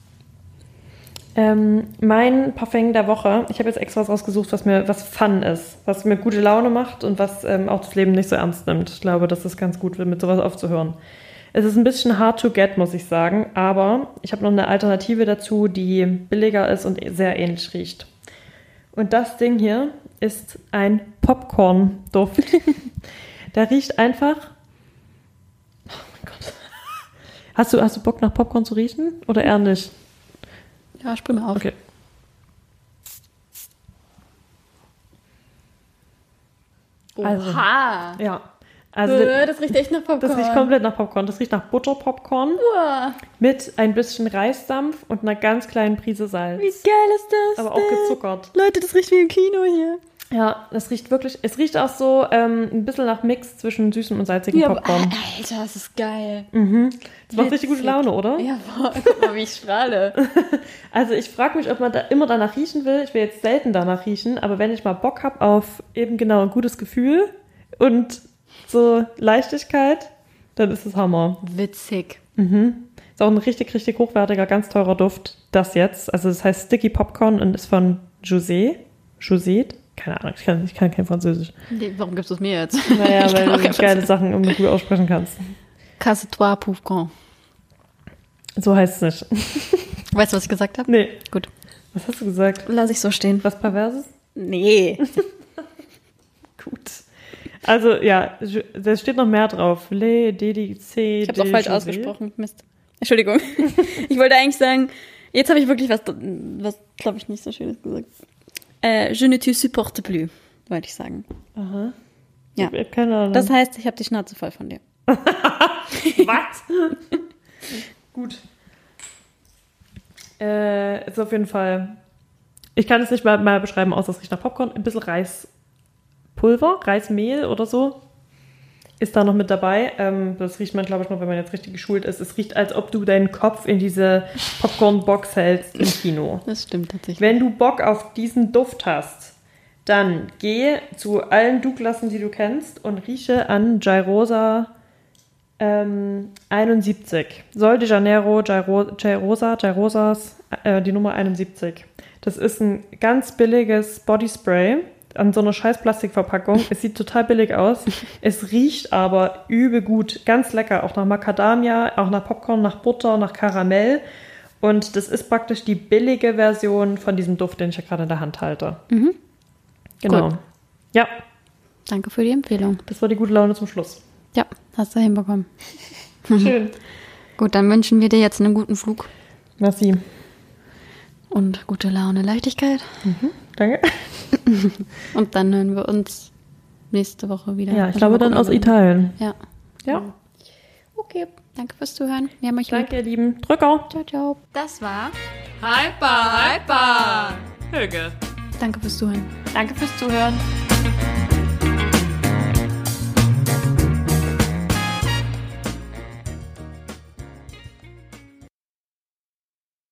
Mein Parfum der Woche, ich habe jetzt extra was rausgesucht, was Fun ist, was mir gute Laune macht und was auch das Leben nicht so ernst nimmt. Ich glaube, dass es ganz gut wird, mit sowas aufzuhören. Es ist ein bisschen hard to get, muss ich sagen, aber ich habe noch eine Alternative dazu, die billiger ist und sehr ähnlich riecht. Und das Ding hier ist ein Popcorn-Duft. Der riecht einfach... Oh mein Gott. Hast du Bock, nach Popcorn zu riechen oder eher nicht? Ja, sprüh mal auf. Okay. Oha! Ja. Also, das riecht echt nach Popcorn. Das riecht komplett nach Popcorn. Das riecht nach Butterpopcorn mit ein bisschen Reisdampf und einer ganz kleinen Prise Salz. Wie geil ist das? Aber auch gezuckert. Leute, das riecht wie im Kino hier. Ja, es riecht auch so ein bisschen nach Mix zwischen süßem und salzigem Popcorn. Alter, das ist geil. Das macht richtig gute Laune, oder? Ja, boah, guck mal, wie ich strahle. Also ich frage mich, ob man da immer danach riechen will. Ich will jetzt selten danach riechen, aber wenn ich mal Bock habe auf eben genau ein gutes Gefühl und so Leichtigkeit, dann ist es Hammer. Witzig. Ist auch ein richtig, richtig hochwertiger, ganz teurer Duft. Das jetzt. Also das heißt Sticky Popcorn und ist von José. Keine Ahnung, ich kann kein Französisch. Warum gibst du es mir jetzt? Naja, weil du geile Sachen irgendwie gut aussprechen kannst. Casse-toi, Popcorn. So heißt es nicht. Weißt du, was ich gesagt habe? Nee. Gut. Was hast du gesagt? Lass ich so stehen. Was Perverses? Nee. Gut. Also, ja, da steht noch mehr drauf. Ich hab's auch falsch ausgesprochen. Mist. Entschuldigung. Ich wollte eigentlich sagen, jetzt habe ich wirklich was glaube ich, nicht so Schönes gesagt. Je ne te supporte plus, wollte ich sagen. Aha. Ja. Keine Ahnung. Das heißt, ich habe die Schnauze voll von dir. Was? Gut. Ist auf jeden Fall... Ich kann es nicht mal beschreiben, außer es riecht nach Popcorn. Ein bisschen Reispulver, Reismehl oder so ist da noch mit dabei. Das riecht man, glaube ich, noch, wenn man jetzt richtig geschult ist. Es riecht, als ob du deinen Kopf in diese Popcorn-Box hältst im Kino. Das stimmt tatsächlich. Wenn du Bock auf diesen Duft hast, dann geh zu allen Douglassen, die du kennst und rieche an Jairosa 71. Sol de Janeiro Jairosas, die Nummer 71. Das ist ein ganz billiges Bodyspray an so einer scheiß Plastikverpackung. Es sieht total billig aus. Es riecht aber übel gut. Ganz lecker. Auch nach Macadamia, auch nach Popcorn, nach Butter, nach Karamell. Und das ist praktisch die billige Version von diesem Duft, den ich ja gerade in der Hand halte. Genau. Gut. Ja. Danke für die Empfehlung. Das war die gute Laune zum Schluss. Ja, hast du hinbekommen. Schön. Gut, dann wünschen wir dir jetzt einen guten Flug. Merci. Und gute Laune, Leichtigkeit. Danke. Und dann hören wir uns nächste Woche wieder. Ja, ich glaube dann aus Italien. Ja. Ja. Okay, danke fürs Zuhören. Wir haben euch lieb. Danke, ihr Lieben. Drücker. Ciao, ciao. Das war Hyper. Helge. Danke fürs Zuhören. Danke fürs Zuhören.